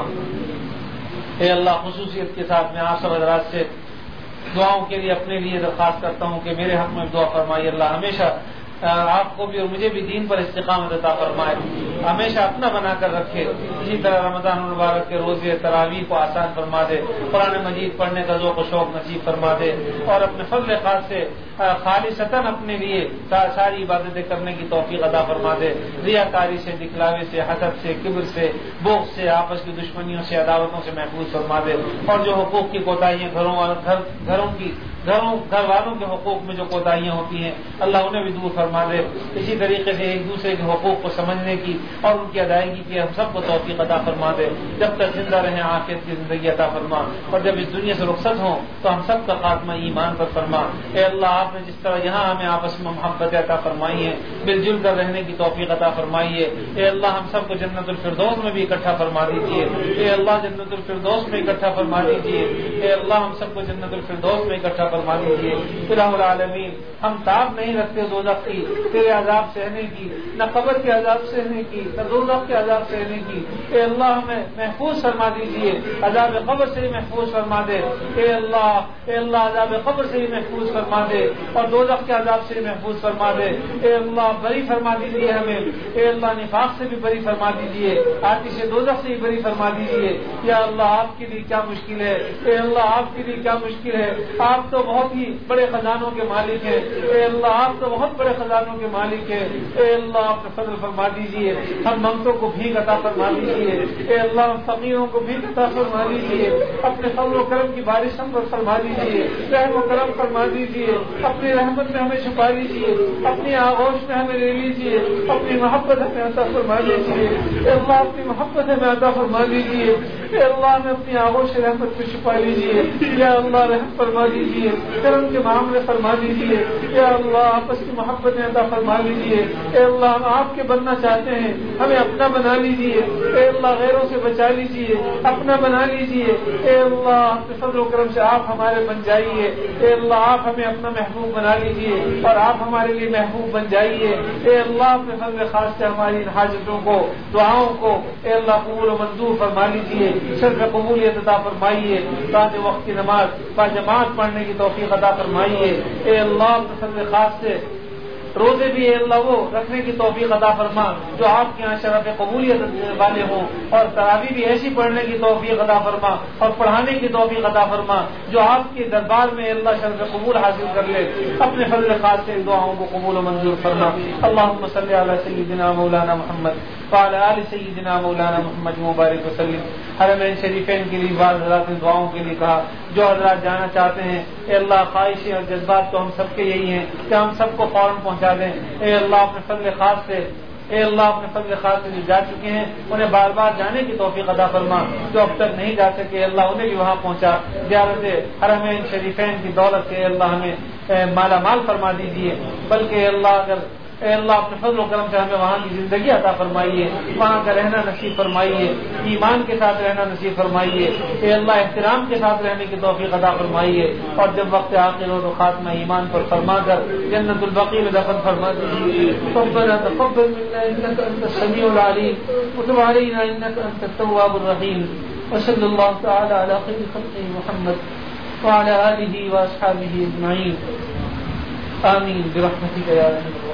اے اللہ خصوصیت کے ساتھ میں آپ سب حضرات سے دعاؤں کے لیے اپنے لیے درخواست کرتا ہوں کہ میرے حق میں دعا فرمائیے. اللہ ہمیشہ آپ کو بھی اور مجھے بھی دین پر استقامت عطا فرمائے. ہمیشہ اپنا بنا کر رکھے. اسی طرح رمضان المبارک کے روزے تراویح کو آسان فرما دے, قرآن مجید پڑھنے کا ذوق و شوق نصیب فرما دے, اور اپنے فضل خاص سے خالصتاً اپنے لیے ساری عبادتیں کرنے کی توفیق عطا فرما دے. ریاکاری سے, دکھلاوے سے, حسد سے, کبر سے, بغض سے, آپس کی دشمنیوں سے, عداوتوں سے محفوظ فرما دے. اور جو حقوق کی کوتاہیاں گھر والوں کے حقوق میں جو کوتاہیاں ہوتی ہیں اللہ انہیں بھی دور فرما دے. اسی طریقے سے ایک دوسرے کے حقوق کو سمجھنے کی اور ان کی ادائیگی کی ہم سب کو توفیق عطا فرما دے. جب تک زندہ رہیں عافیت کی زندگی عطا فرما, اور جب اس دنیا سے رخصت ہوں تو ہم سب کا خاتمہ ایمان پر فرما. اے اللہ, آپ نے جس طرح یہاں ہمیں آپس میں محبت عطا فرمائی ہے, مل جل کر رہنے کی توفیق عطا فرمائی ہے. اے اللہ, ہم سب کو جنت الفردوس میں بھی اکٹھا فرما دیجیے. اے اللہ, جنت الفردوس میں اکٹھا فرما دیجیے. اے اللہ, ہم سب کو جنت الفردوس میں اکٹھا فرما دیجیے. الہ العالمین, ہم تاب نہیں رکھتے دوزخ کی, تیرے عذاب سہنے کی, نہ قبر کے عذاب سہنے کی, نہ دوزخ کے عذاب سہنے کی. اے اللہ, ہمیں محفوظ فرما دیجیے, عذاب قبر سے ہی محفوظ فرما دے. اے اللہ, عذاب قبر سے ہی محفوظ فرما دے, اور دوزخ کے عذاب سے ہی محفوظ فرما دے. اے اللہ, بری فرما دیجیے ہمیں. اے اللہ, نفاق سے بھی بری فرما دیجیے, آتش دوزخ سے ہی بری فرما دیجیے. یا اللہ, آپ کے لیے کیا مشکل ہے. اے اللہ, آپ کے لیے کیا مشکل ہے. آپ تو بہت ہی بڑے خزانوں کے مالک ہیں. اے اللہ, آپ تو بہت بڑے خزانوں کے مالک ہیں. اے اللہ, آپ نے فضل فرما دیجیے, ہم منگتوں کو بھیک عطا فرما دیجیے. اے اللہ, ہم فقیروں کو بھیک عطا فرما دیجیے. اپنے فضل و کرم کی بارش ہم پر فرما دیجیے, رحم و کرم فرما دیجیے. اپنی رحمت میں ہمیں چھپا لیجیے, اپنی آغوش میں ہمیں لے لیجیے. اپنی محبت ہمیں عطا فرما دیجیے. اے اللہ, اپنی محبت ہمیں عطا فرما دیجیے. اے اللہ, ہمیں اپنی آغوش رحمت میں چھپا لیجیے. یا اللہ, رحم فرما دیجیے, کرم کے معاملے فرما دیجیے. یا اللہ, آپس کی محبت عطا فرما لیجیے. اے اللہ, ہم آپ کے بننا چاہتے ہیں, ہمیں اپنا بنا لیجیے. اے اللہ, غیروں سے بچا لیجیے, اپنا بنا لیجیے. اے اللہ, اپنے فضل و کرم سے آپ ہمارے بن جائیے. اے اللہ, آپ ہمیں اپنا محبوب بنا لیجیے, اور آپ ہمارے لیے محبوب بن جائیے. اے اللہ, اپنے فضل خاص سے ہماری ان حاجتوں کو, دعاؤں کو اے اللہ قبول و منظور فرما لیجیے. شرف قبولیت عطا فرمائیے. تاکہ وقت کی نماز با جماعت پڑھنے کی توفیق عطا فرمائیے. اے اللہ, اپنے فضل خاص سے روزے بھی اے اللہ وہ رکھنے کی توفیق عطا فرما جو آپ کے یہاں شرف قبولیت والے ہوں, اور تراویح بھی ایسی پڑھنے کی توفیق عطا فرما اور پڑھانے کی توفیق عطا فرما جو آپ کے دربار میں اللہ شرف قبول حاصل کر لے. اپنے فضل خاص سے دعاؤں کو قبول و منظور فرما. اللہم صلی علی سیدنا مولانا محمد وعلی آل سیدنا مولانا محمد مبارک وسلم. حرمین شریفین کے لیے بعض حضرات نے دعاؤں کے لیے کہا. جو حضرات جانا چاہتے ہیں اے اللہ, خواہشیں اور جذبات تو ہم سب کے یہی ہیں کہ ہم سب کو فوراً پہنچا دیں. اے اللہ, اپنے فضل خاص سے اے اللہ اپنے فضل خاص سے جو جا چکے ہیں انہیں بار بار جانے کی توفیق عطا فرما. جو اب تک نہیں جا سکے اللہ انہیں بھی وہاں پہنچا. زیارت حرمین شریفین کی دولت سے اللہ ہمیں مالا مال فرما دیجیے. بلکہ اے اللہ اپنے فضل و کرم سے ہمیں وہاں کی زندگی عطا فرمائیے, وہاں کا رہنا نصیب فرمائیے, ایمان کے ساتھ رہنا نصیب فرمائیے. اے اللہ, احترام کے ساتھ رہنے کی توفیق عطا فرمائیے. اور جب وقت آخر ہو تو خاتمہ ایمان پر فرما کر جنت البقیع میں دفن فرما دیجیے. ربنا تقبل منا انك انت السميع العليم وتب علينا انك انت التواب الرحيم. وصلى الله تعالى على خير خلقه محمد وعلى اله واصحابه اجمعين. آمين برحمتك يا رب.